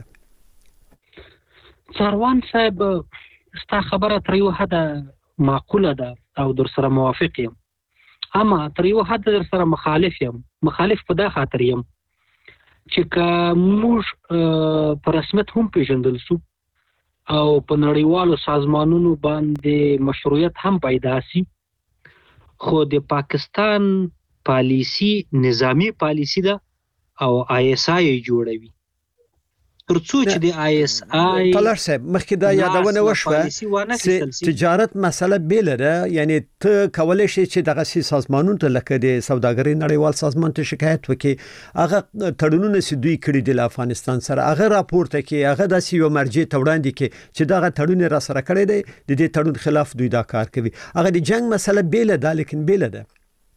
سروان صاحب، ستا خبره تر یو حده معقوله ده او در سره موافق یم، اما تر یو حده در سره مخالف یم. مخالف په دا خاطر یم چې که موږ په رسمیت هم پیژندل سو او په نړیوالو سازمانونو باندې مشروعیت هم پیدا سي، خو د پاکستان پالیسی نظامی پالیسی ده او آی اس آی جوړوي. ترڅو چې د آی اس آی
طلر صاحب مخکې دا یادونه وشوه چې تجارت مسله بیل ده، یعنی ته کولای شي چې دغه سي سازمانونو ته لکه د سوداګرۍ نړیوال سازمان ته شکایت وکړي، هغه تړونونه چې دوی کړي د افغانستان سره هغه راپورته کړي، هغه د سیو مرجع ته وړاندې کړي چې دغه تړون را سره کړی دی، د دې تړون خلاف دوی دا کار کوي. هغه د جنگ مسله بیل ده، لیکن بیل ده.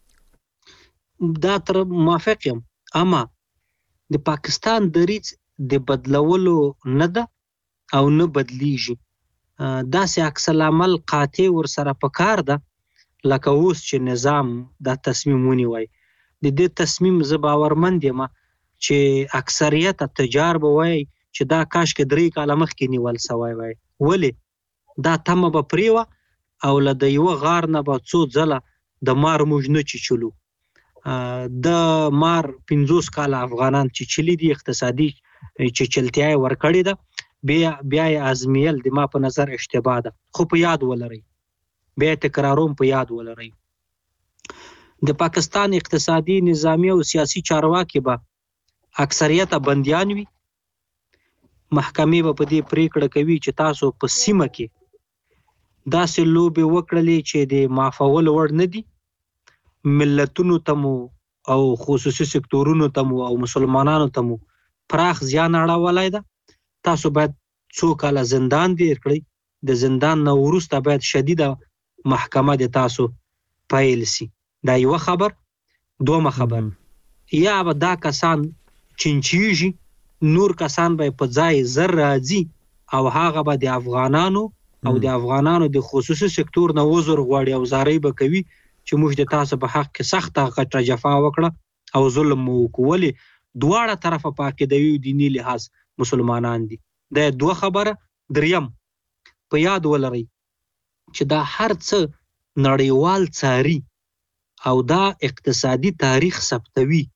دا تر موافق یم، اما د پاکستان دریځ د بدلولو نه ده او نه بدلیږي. داسې عکس العمل قاطع ورسره پکار ده لکه اوس چې نظام دا تصمیم ونیوی. د دې تصمیم زه باورمند یم چې اکثریت تجار به وایي چې دا کاشکې درې کاله مخکې نیول سوی وای. ولې دا تمه به پرېوه او له د یوه غار نه به څو ځله د مار موږ نه چیچلو. د مار پنځوس کاله افغانان چیچلي دي، اقتصادي چې چلتیا یې ورکړې ده، بیا بیا یې ازمیل د ما په نظر اشتباه ده. خو په یاد ولرئ، بیا تکراروم، په یاد ولرئ د پاکستان اقتصادي نظامی او سیاسي چارواکي به اکثریت بندیان وي. محکمې به په دې پریکړه کوي چې تاسو په سیمه کې داسې لوبې وکړلې چې د معافول وړ نه دي، ملتونو ته مو او خصوصي سکتورونو ته مو او مسلمانانو ته مو پراخ زیان اړولی ده، تاسو باید څو کاله زندان دیر کړئ، د زندان نه وروسته باید شدیده محکمه د تاسو پیل سي. دا یوه خبر. دومه خبر، یا به دا کسان چنچیږي، نور کسان به په ځای زر راځي او هغه به د افغانانو او د افغانانو د خصوصي سکتور نه وزر غواړي او زارۍ به کوي چې موږ د تاسو په حق کې سخته غټه جفا وکړه او ظلم مو وکړ. دواړه طرفه په عقیدوي او دیني لحاظ مسلمانان دي. دا دوه خبره. دریم، په یاد ولرئ چې دا هر څه نړیوال څاري او دا اقتصادي تاریخ ثبتوي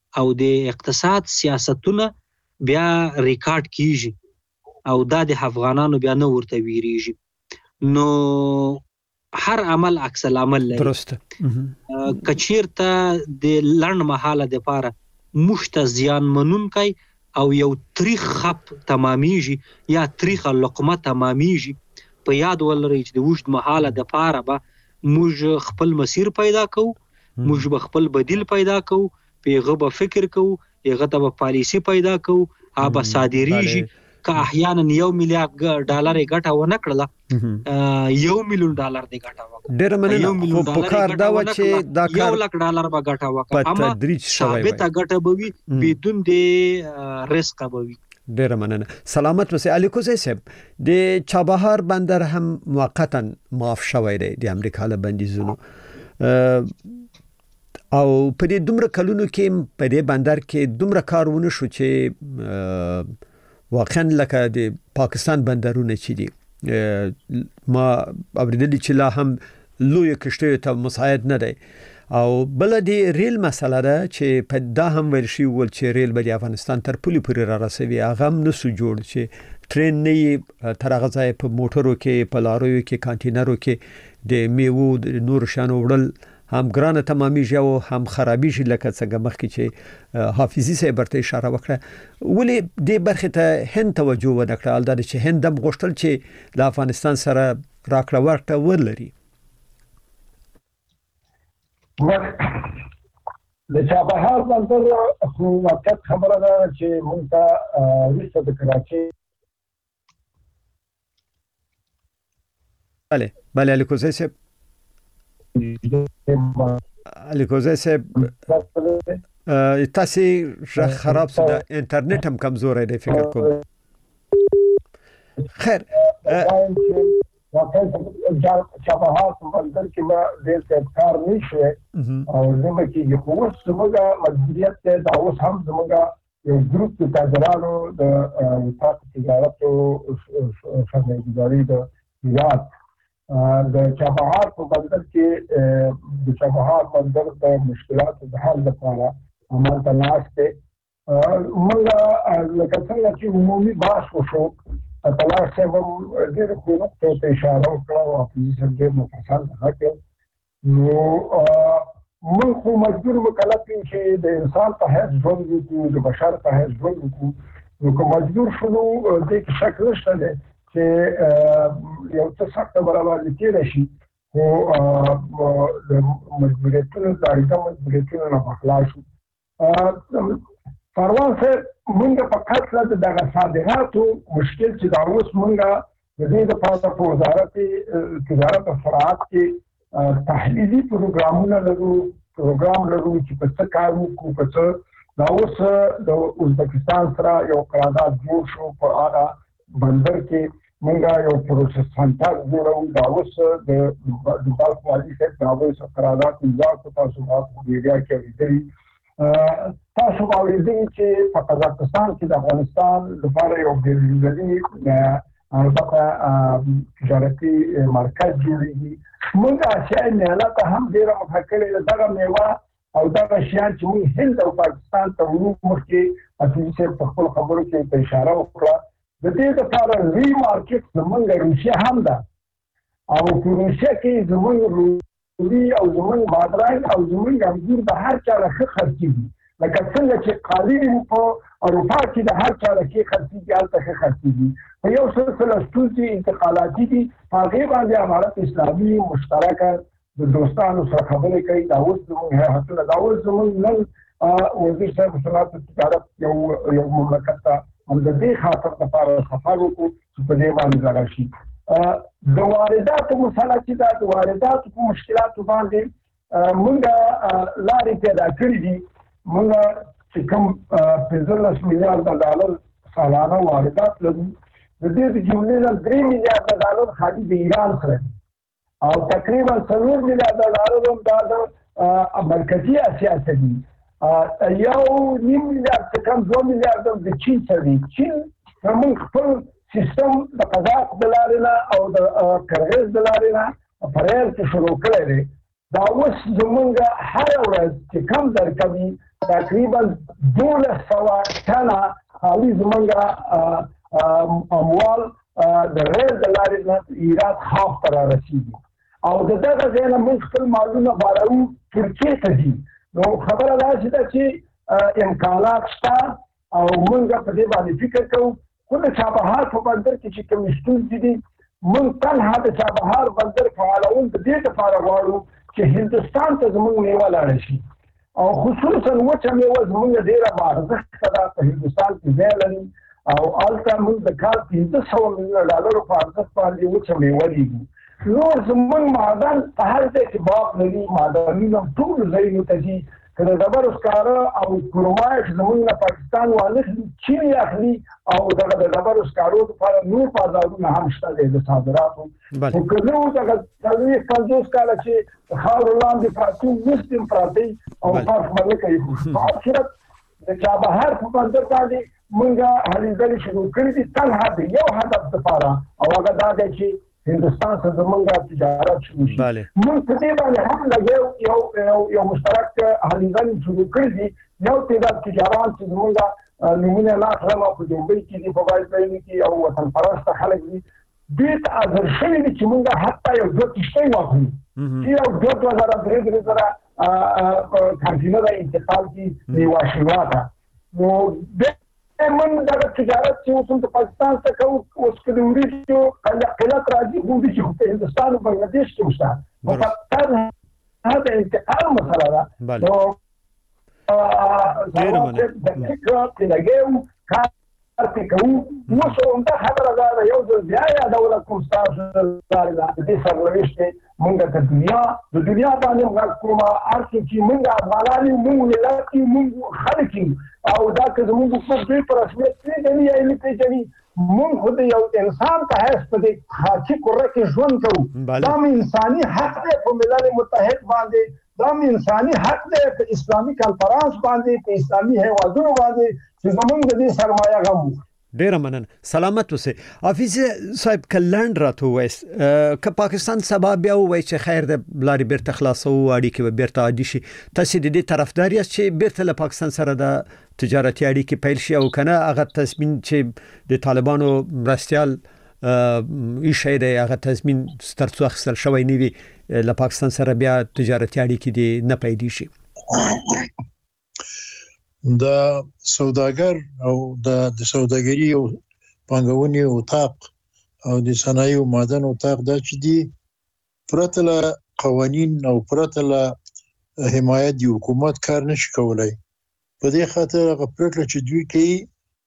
او د اقتصاد سیاستونه بیا ریکارډ کیږي او دا د افغانانو بیا نه ورته ویریږي. نو هر عمل عکس العمل لري.
درسته.
کچیرته د لړن مهاله د پاره مشت زیان منونکای او یو تاریخ خپ تمامیږي یا تاریخ لقمه تمامیږي، په یاد ولرئ چې د وشت مهاله د پاره به موږ خپل مسیر پیدا کوو، موږ به خپل بدیل پیدا کوو، پیغه به فکر کوو، هغه ته به پالیسی پیدا کوو، هغه به صادریږي. که احیانا یو میلیارډ ډالر ګټه ونه کړله، یو میلیون ډالر دی ګټه وکړه،
ډېر مننه. خو په کار دا و چې دا کار
یو لک ډالر به ګټه وکړه، اما ثابته ګټه به وي بدون د رزق به وي.
ډېر مننه. سلامت وسه. علي کوزی صاحب، د چابهار بندر هم موقتا معاف شوی دی د امریکا له بندیزونو، او په دې دومره کلونو کې په دې بندر کې دومره کارونه شو چې واقعا لکه د پاکستان بندرونه چې دي ما اوریدلی چې لا هم لوی کشتیو ته مساعد نه دی. او بل د ریل مسله ده چې په دا هم ویل شي ول چې ریل به د افغانستان تر پولې پورې را رسوي، هغه هم نسو جوړ چې ټرین نه تر هغه ځای په موټرو کې، په لارویو کې، کانټینرو کې د میوو د نور شانو وړل هم ګرانه تمامیږي او هم خرابیږي، لکه څنګه مخکې چې حافظي صاحب ورته اشاره وکړه. ولې دې برخې ته هند توجه ونه کړه؟ الدا چې هند هم غوښتل چې له افغانستان سره راکړه ورکړه ولري.
د چابهار بندر خو واقعیت خبره ده چې موږ ته وروسته د کراچۍ
بله بله علي کوزی صاحب علي کوزی صاحب تاسو خراب شو، انټرنیټ هم کمزور دی فکر کوم. خیر واقعا چابهار په بندر کې ما ډېر څه کار نشي او زموږ کې خو زموږ مجبوریت دی دا اوس هم زموږ یو ګروپ د تاجرانو د وفاق تجارت او سرمایه‌ګذاري د ایران د چابهار په بندر کې د چابهار بندر د مشکلاتو د حل لپاره عمل ته ناشته موږ لکه څنګه چې عمومي بحث وشو اطلاع صاحب ډېر خو نقطو ته اشاره وکړه او اپوزیشن ډېر مفصل راکړ. نو موږ خو مجبور مکلف یو چې د انسان په حیث ژوند وکړو، د بشر په حیث ژوند وکړو. نو که مجبور شو نو دې کې شک نشته دی چې یو څه سخته برابري تېره شي، خو د مجبوریتونو د اړیکه مجبوریتونو نه به خلاص شو. فروان صاحب مونږ په کټه د دغه صادراتو مشکل چې دا اوس مونږ د دې لپاره په وزارت تجارت او صنعت کې تحلیلي پروګرامونه لرو، پروګرام لرو چې په څه کار وکړو، په څه دا اوس د ازبکستان سره یو قرارداد جوړ شو، په هغه بندر کې مونږ یو پروسس سنټر جوړو. دا اوس د دبل والي صاحب دا اوس قرارداد امضا کړ، تاسو ما په ایریا کې ویلي تاسو باورېدئ چې په قزاقستان کې د افغانستان لپاره یو ډېر البته تجارتي مرکز جوړېږي. موږ اسیایي ایالات هم ډېره مخه کړې ده، دغه میوه او دغه شیان چې موږ هند او پاکستان ته وړو، مخکې اصلي صاحب په خپل خبرو کې ته اشاره وکړه، د دې لپاره ری مارکیټ زموږ روسیه هم ده او په روسیه کې زموږ روسي او زموږ بادرنګ او زموږ انګور د هر چا له ښه خرڅېږي، لکه څنګه چې قالین په اروپا کې د هر چا له ښې خرڅېږي هلته ښه خرڅېږي. په یو سلسله ستونزې انتقالاتي دي، په هغې باندې امارت اسلامي مشترکه د دوستانو سره خبرې کوي. دا اوس زموږ هیئتونه، دا اوس زموږ نن وزیر صاحب صنعت او تجارت یو یو مملکت ته هم د دې خاطر لپاره سفر وکړو چې په دې باندې دغه شي. د وارداتو مسله چې ده، د وارداتو په مشکلاتو باندې موږ لارې پیدا کړې دي. موږ چې کوم پنځلس میلیارډه ډالر سالانه واردات لرو، د دې د جملې نه درې میلیارډه ډالر خالي د ایران سره دي او تقریبا څلور میلیارډه ډالر هم دا د مرکزي اسیا څخه دي. یو نیم میلیارډ څه کم دوه میلیارډه د چین سره دي. چین زموږ خپل سیستم د قزاق د لارې نه او د کرغیز د لارې نه په ریل کې شروع کړی دی. دا اوس زموږ هره ورځ چې کم درکوي
تقریبا دولس سوه ټنه هغوی زمونږ اموال د ریل د لارې نه هرات خاف ته رارسېږي او د دغه ځای نه موږ خپل مالونه بارو ترکیې ته ځي. نو خبره داسې ده چې امکانات شته او موږ په دې باندې فکر کوو. خو د چابهار په بندر کې چې کومې ستونزې دي موږ تنها د چابهار بندر فعالول د دې لپاره غواړو چې هندوستان ته زموږ میوه لاړه شي او خصوصا وچه میوه زموږ ډېره باارزښته ده په هندوستان کې ځای لري او هلته موږ د کال پنځه سوه میلیونه ډالرو په ارزښت باندې وچه میوه لیږو. نور زموږ معدن په هر ځای کې باغ لري، معدنونه ټولو ځایونو ته ځي. که د ډبرو سکاره او کرومایټ زموږ نه پاکستان وانخلي چین یې اخلي او دغه د ډبرو سکارو لپاره نور بازارونه هم شته دی د صادراتو. خو که زه اوس هغه څلوېښت پنځوس کاله چې د خاورو لاندې پراته وو اوس هم پراته وي او فرق به نه کوي. خو په هر صورت د چابهار په بندر باندې موږ هلې ځلې شروع کړي دي تنها د یو هدف دپاره او هغه دا دی چې هندوستان سره زمونږ تجارت شروع شي. موږ په دې باندې هم لګیو یو یو مشترک هلې ځلې شروع کړي دي. یو تعداد تجاران چې زمونږ نومونه نه اخلم او په دوبۍ کې دي، په بایلپاین کې او وطن پرسته خلک دي، دې ته حاضر شوي دي چې موږ حتی یو دوه کښتۍ واخلو چې یو دوه دوه زره درې درې زره کانټینره انتقال کړي میوه شیوا ته. نو من دغه تجارت چې اوس هم د پاکستان څخه کوو، اوس که د وریجو قلت راځي خو وریجې خو په هندوستان او بنګلادیش کې هم شته، خو پاکستان د انتقال مسله ده. نو زما د فکر پرې لګوو، کار پرې کوو. اوس همدا خبره دا ده، یو ځل بیا یادوله کوم ستاسو د دې سرنوشت دی موږ د دنیا د دنیا باندې هم غږ کوم، هر څوک چې موږ افغانان یو، موږ ملت یو، موږ خلک یو او دا که زموږ حقوق دوی په رسمیت پېژني یا یې نه پېژني، موږ خو د یو انسان په حیث په دې خاکي قره کې ژوند کوو. دا مې انساني حق دی په ملل متحد باندې، دا مې انساني حق دی په اسلامي کنفرانس باندې، په اسلامي هیوادونو باندې چې زموږ د دې سرمایه غم وکړو.
ډیره مننه، سلامت اوسئ. حافظ صاحب کلند راته وایست که پاکستان سبا بیا وایي چې خیر د لارې بیرته خلاصو، اړیکې به بیرته عادي شي، تاسو د دې طرفدار یاست چې بیرته له پاکستان سره د تجارتي اړیکې پیل شي او کنه هغه تضمین چې د طالبانو مرستيال ایشي دی هغه تضمین تر څو اخیستل شوی نه وي له پاکستان سره بیا تجارتي اړیکې دي نه پیدا شي؟
د سوداګر او د سوداګري او پانګونې اتاق او د صنایع او معدن اتاق دا چې دي پرته له قوانین او پرته له حمایت د حکومت کار نشي کولای. په دې خاطر هغه پرېکړه چې دوی کوي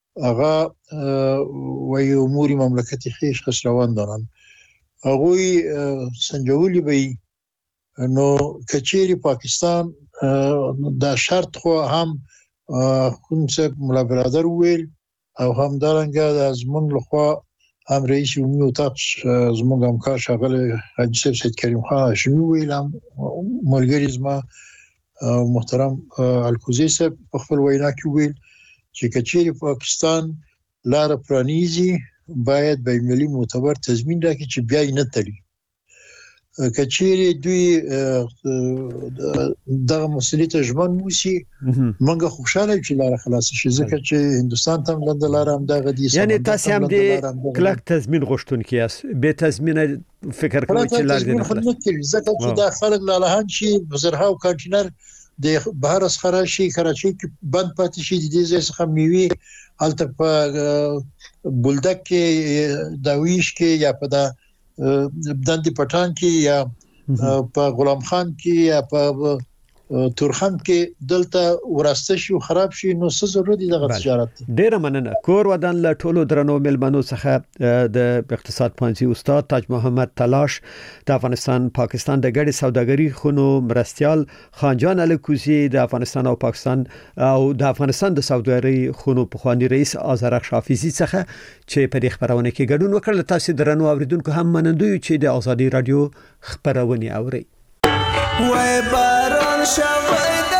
هغه وایي امور مملکت خیش خس روان دانن هغوی سنجولی به نو کچېری پاکستان دا شرط خو هم خون صاحب مولا برادر ویل او هم دارنګه د زمونږ لخوا هم رئیس عمومي اتاق زمونږ همکار ښاغلی حاجي صاحب سید کریم خان هاشمي ویل، هم ملګري زما محترم الکوزي صاحب په خپل وینا کې ویل چې که چیرې پاکستان لاره پرانیزي باید بین المللي معتبر تضمین راکړي چې بیا یې نه تړي. که چیرې دوی دغه مسلې ته ژمن وشي موږ خوشاله یو چې لاره خلاص شي، ځکه چې هندوستان ته هم لنډه لاره همدغه دي.
یعنی تاسو هم د کلک تضمین غوښتونکي یاست، به تضمین فکر کوئ چې لاره نه خلاص
کیږي، ځکه چې دا خلک لاله شي بزرهاو کانټینر د بهر اسخره شي کراچۍ کې بند پاتې شي، د دې ځای څخه میوه هلته په بولدک کې داویش کې یا په دا دندې پټان کې یا په غلام خان کې یا په تورخم کې دلته وراسته شي خراب شي، نو څه ضرورت دی دغه تجارت.
ډیره مننه. کور ودان له ټولو درنو ملمنو څخه د اقتصاد پوهنځي استاد تاج محمد تلاش، د افغانستان پاکستان د ګډ سوداګري خونو مرستيال خانجان الکوزي، د افغانستان او پاکستان او د افغانستان د سوداګري خونو پخوانی رئیس آذرخ حافظي څخه چې په دې خبرونه کې ګډون وکړل. تاسو درنو اوریدونکو هم منندوی چې د ازادي رادیو خبرونه اوري. وای باران شوی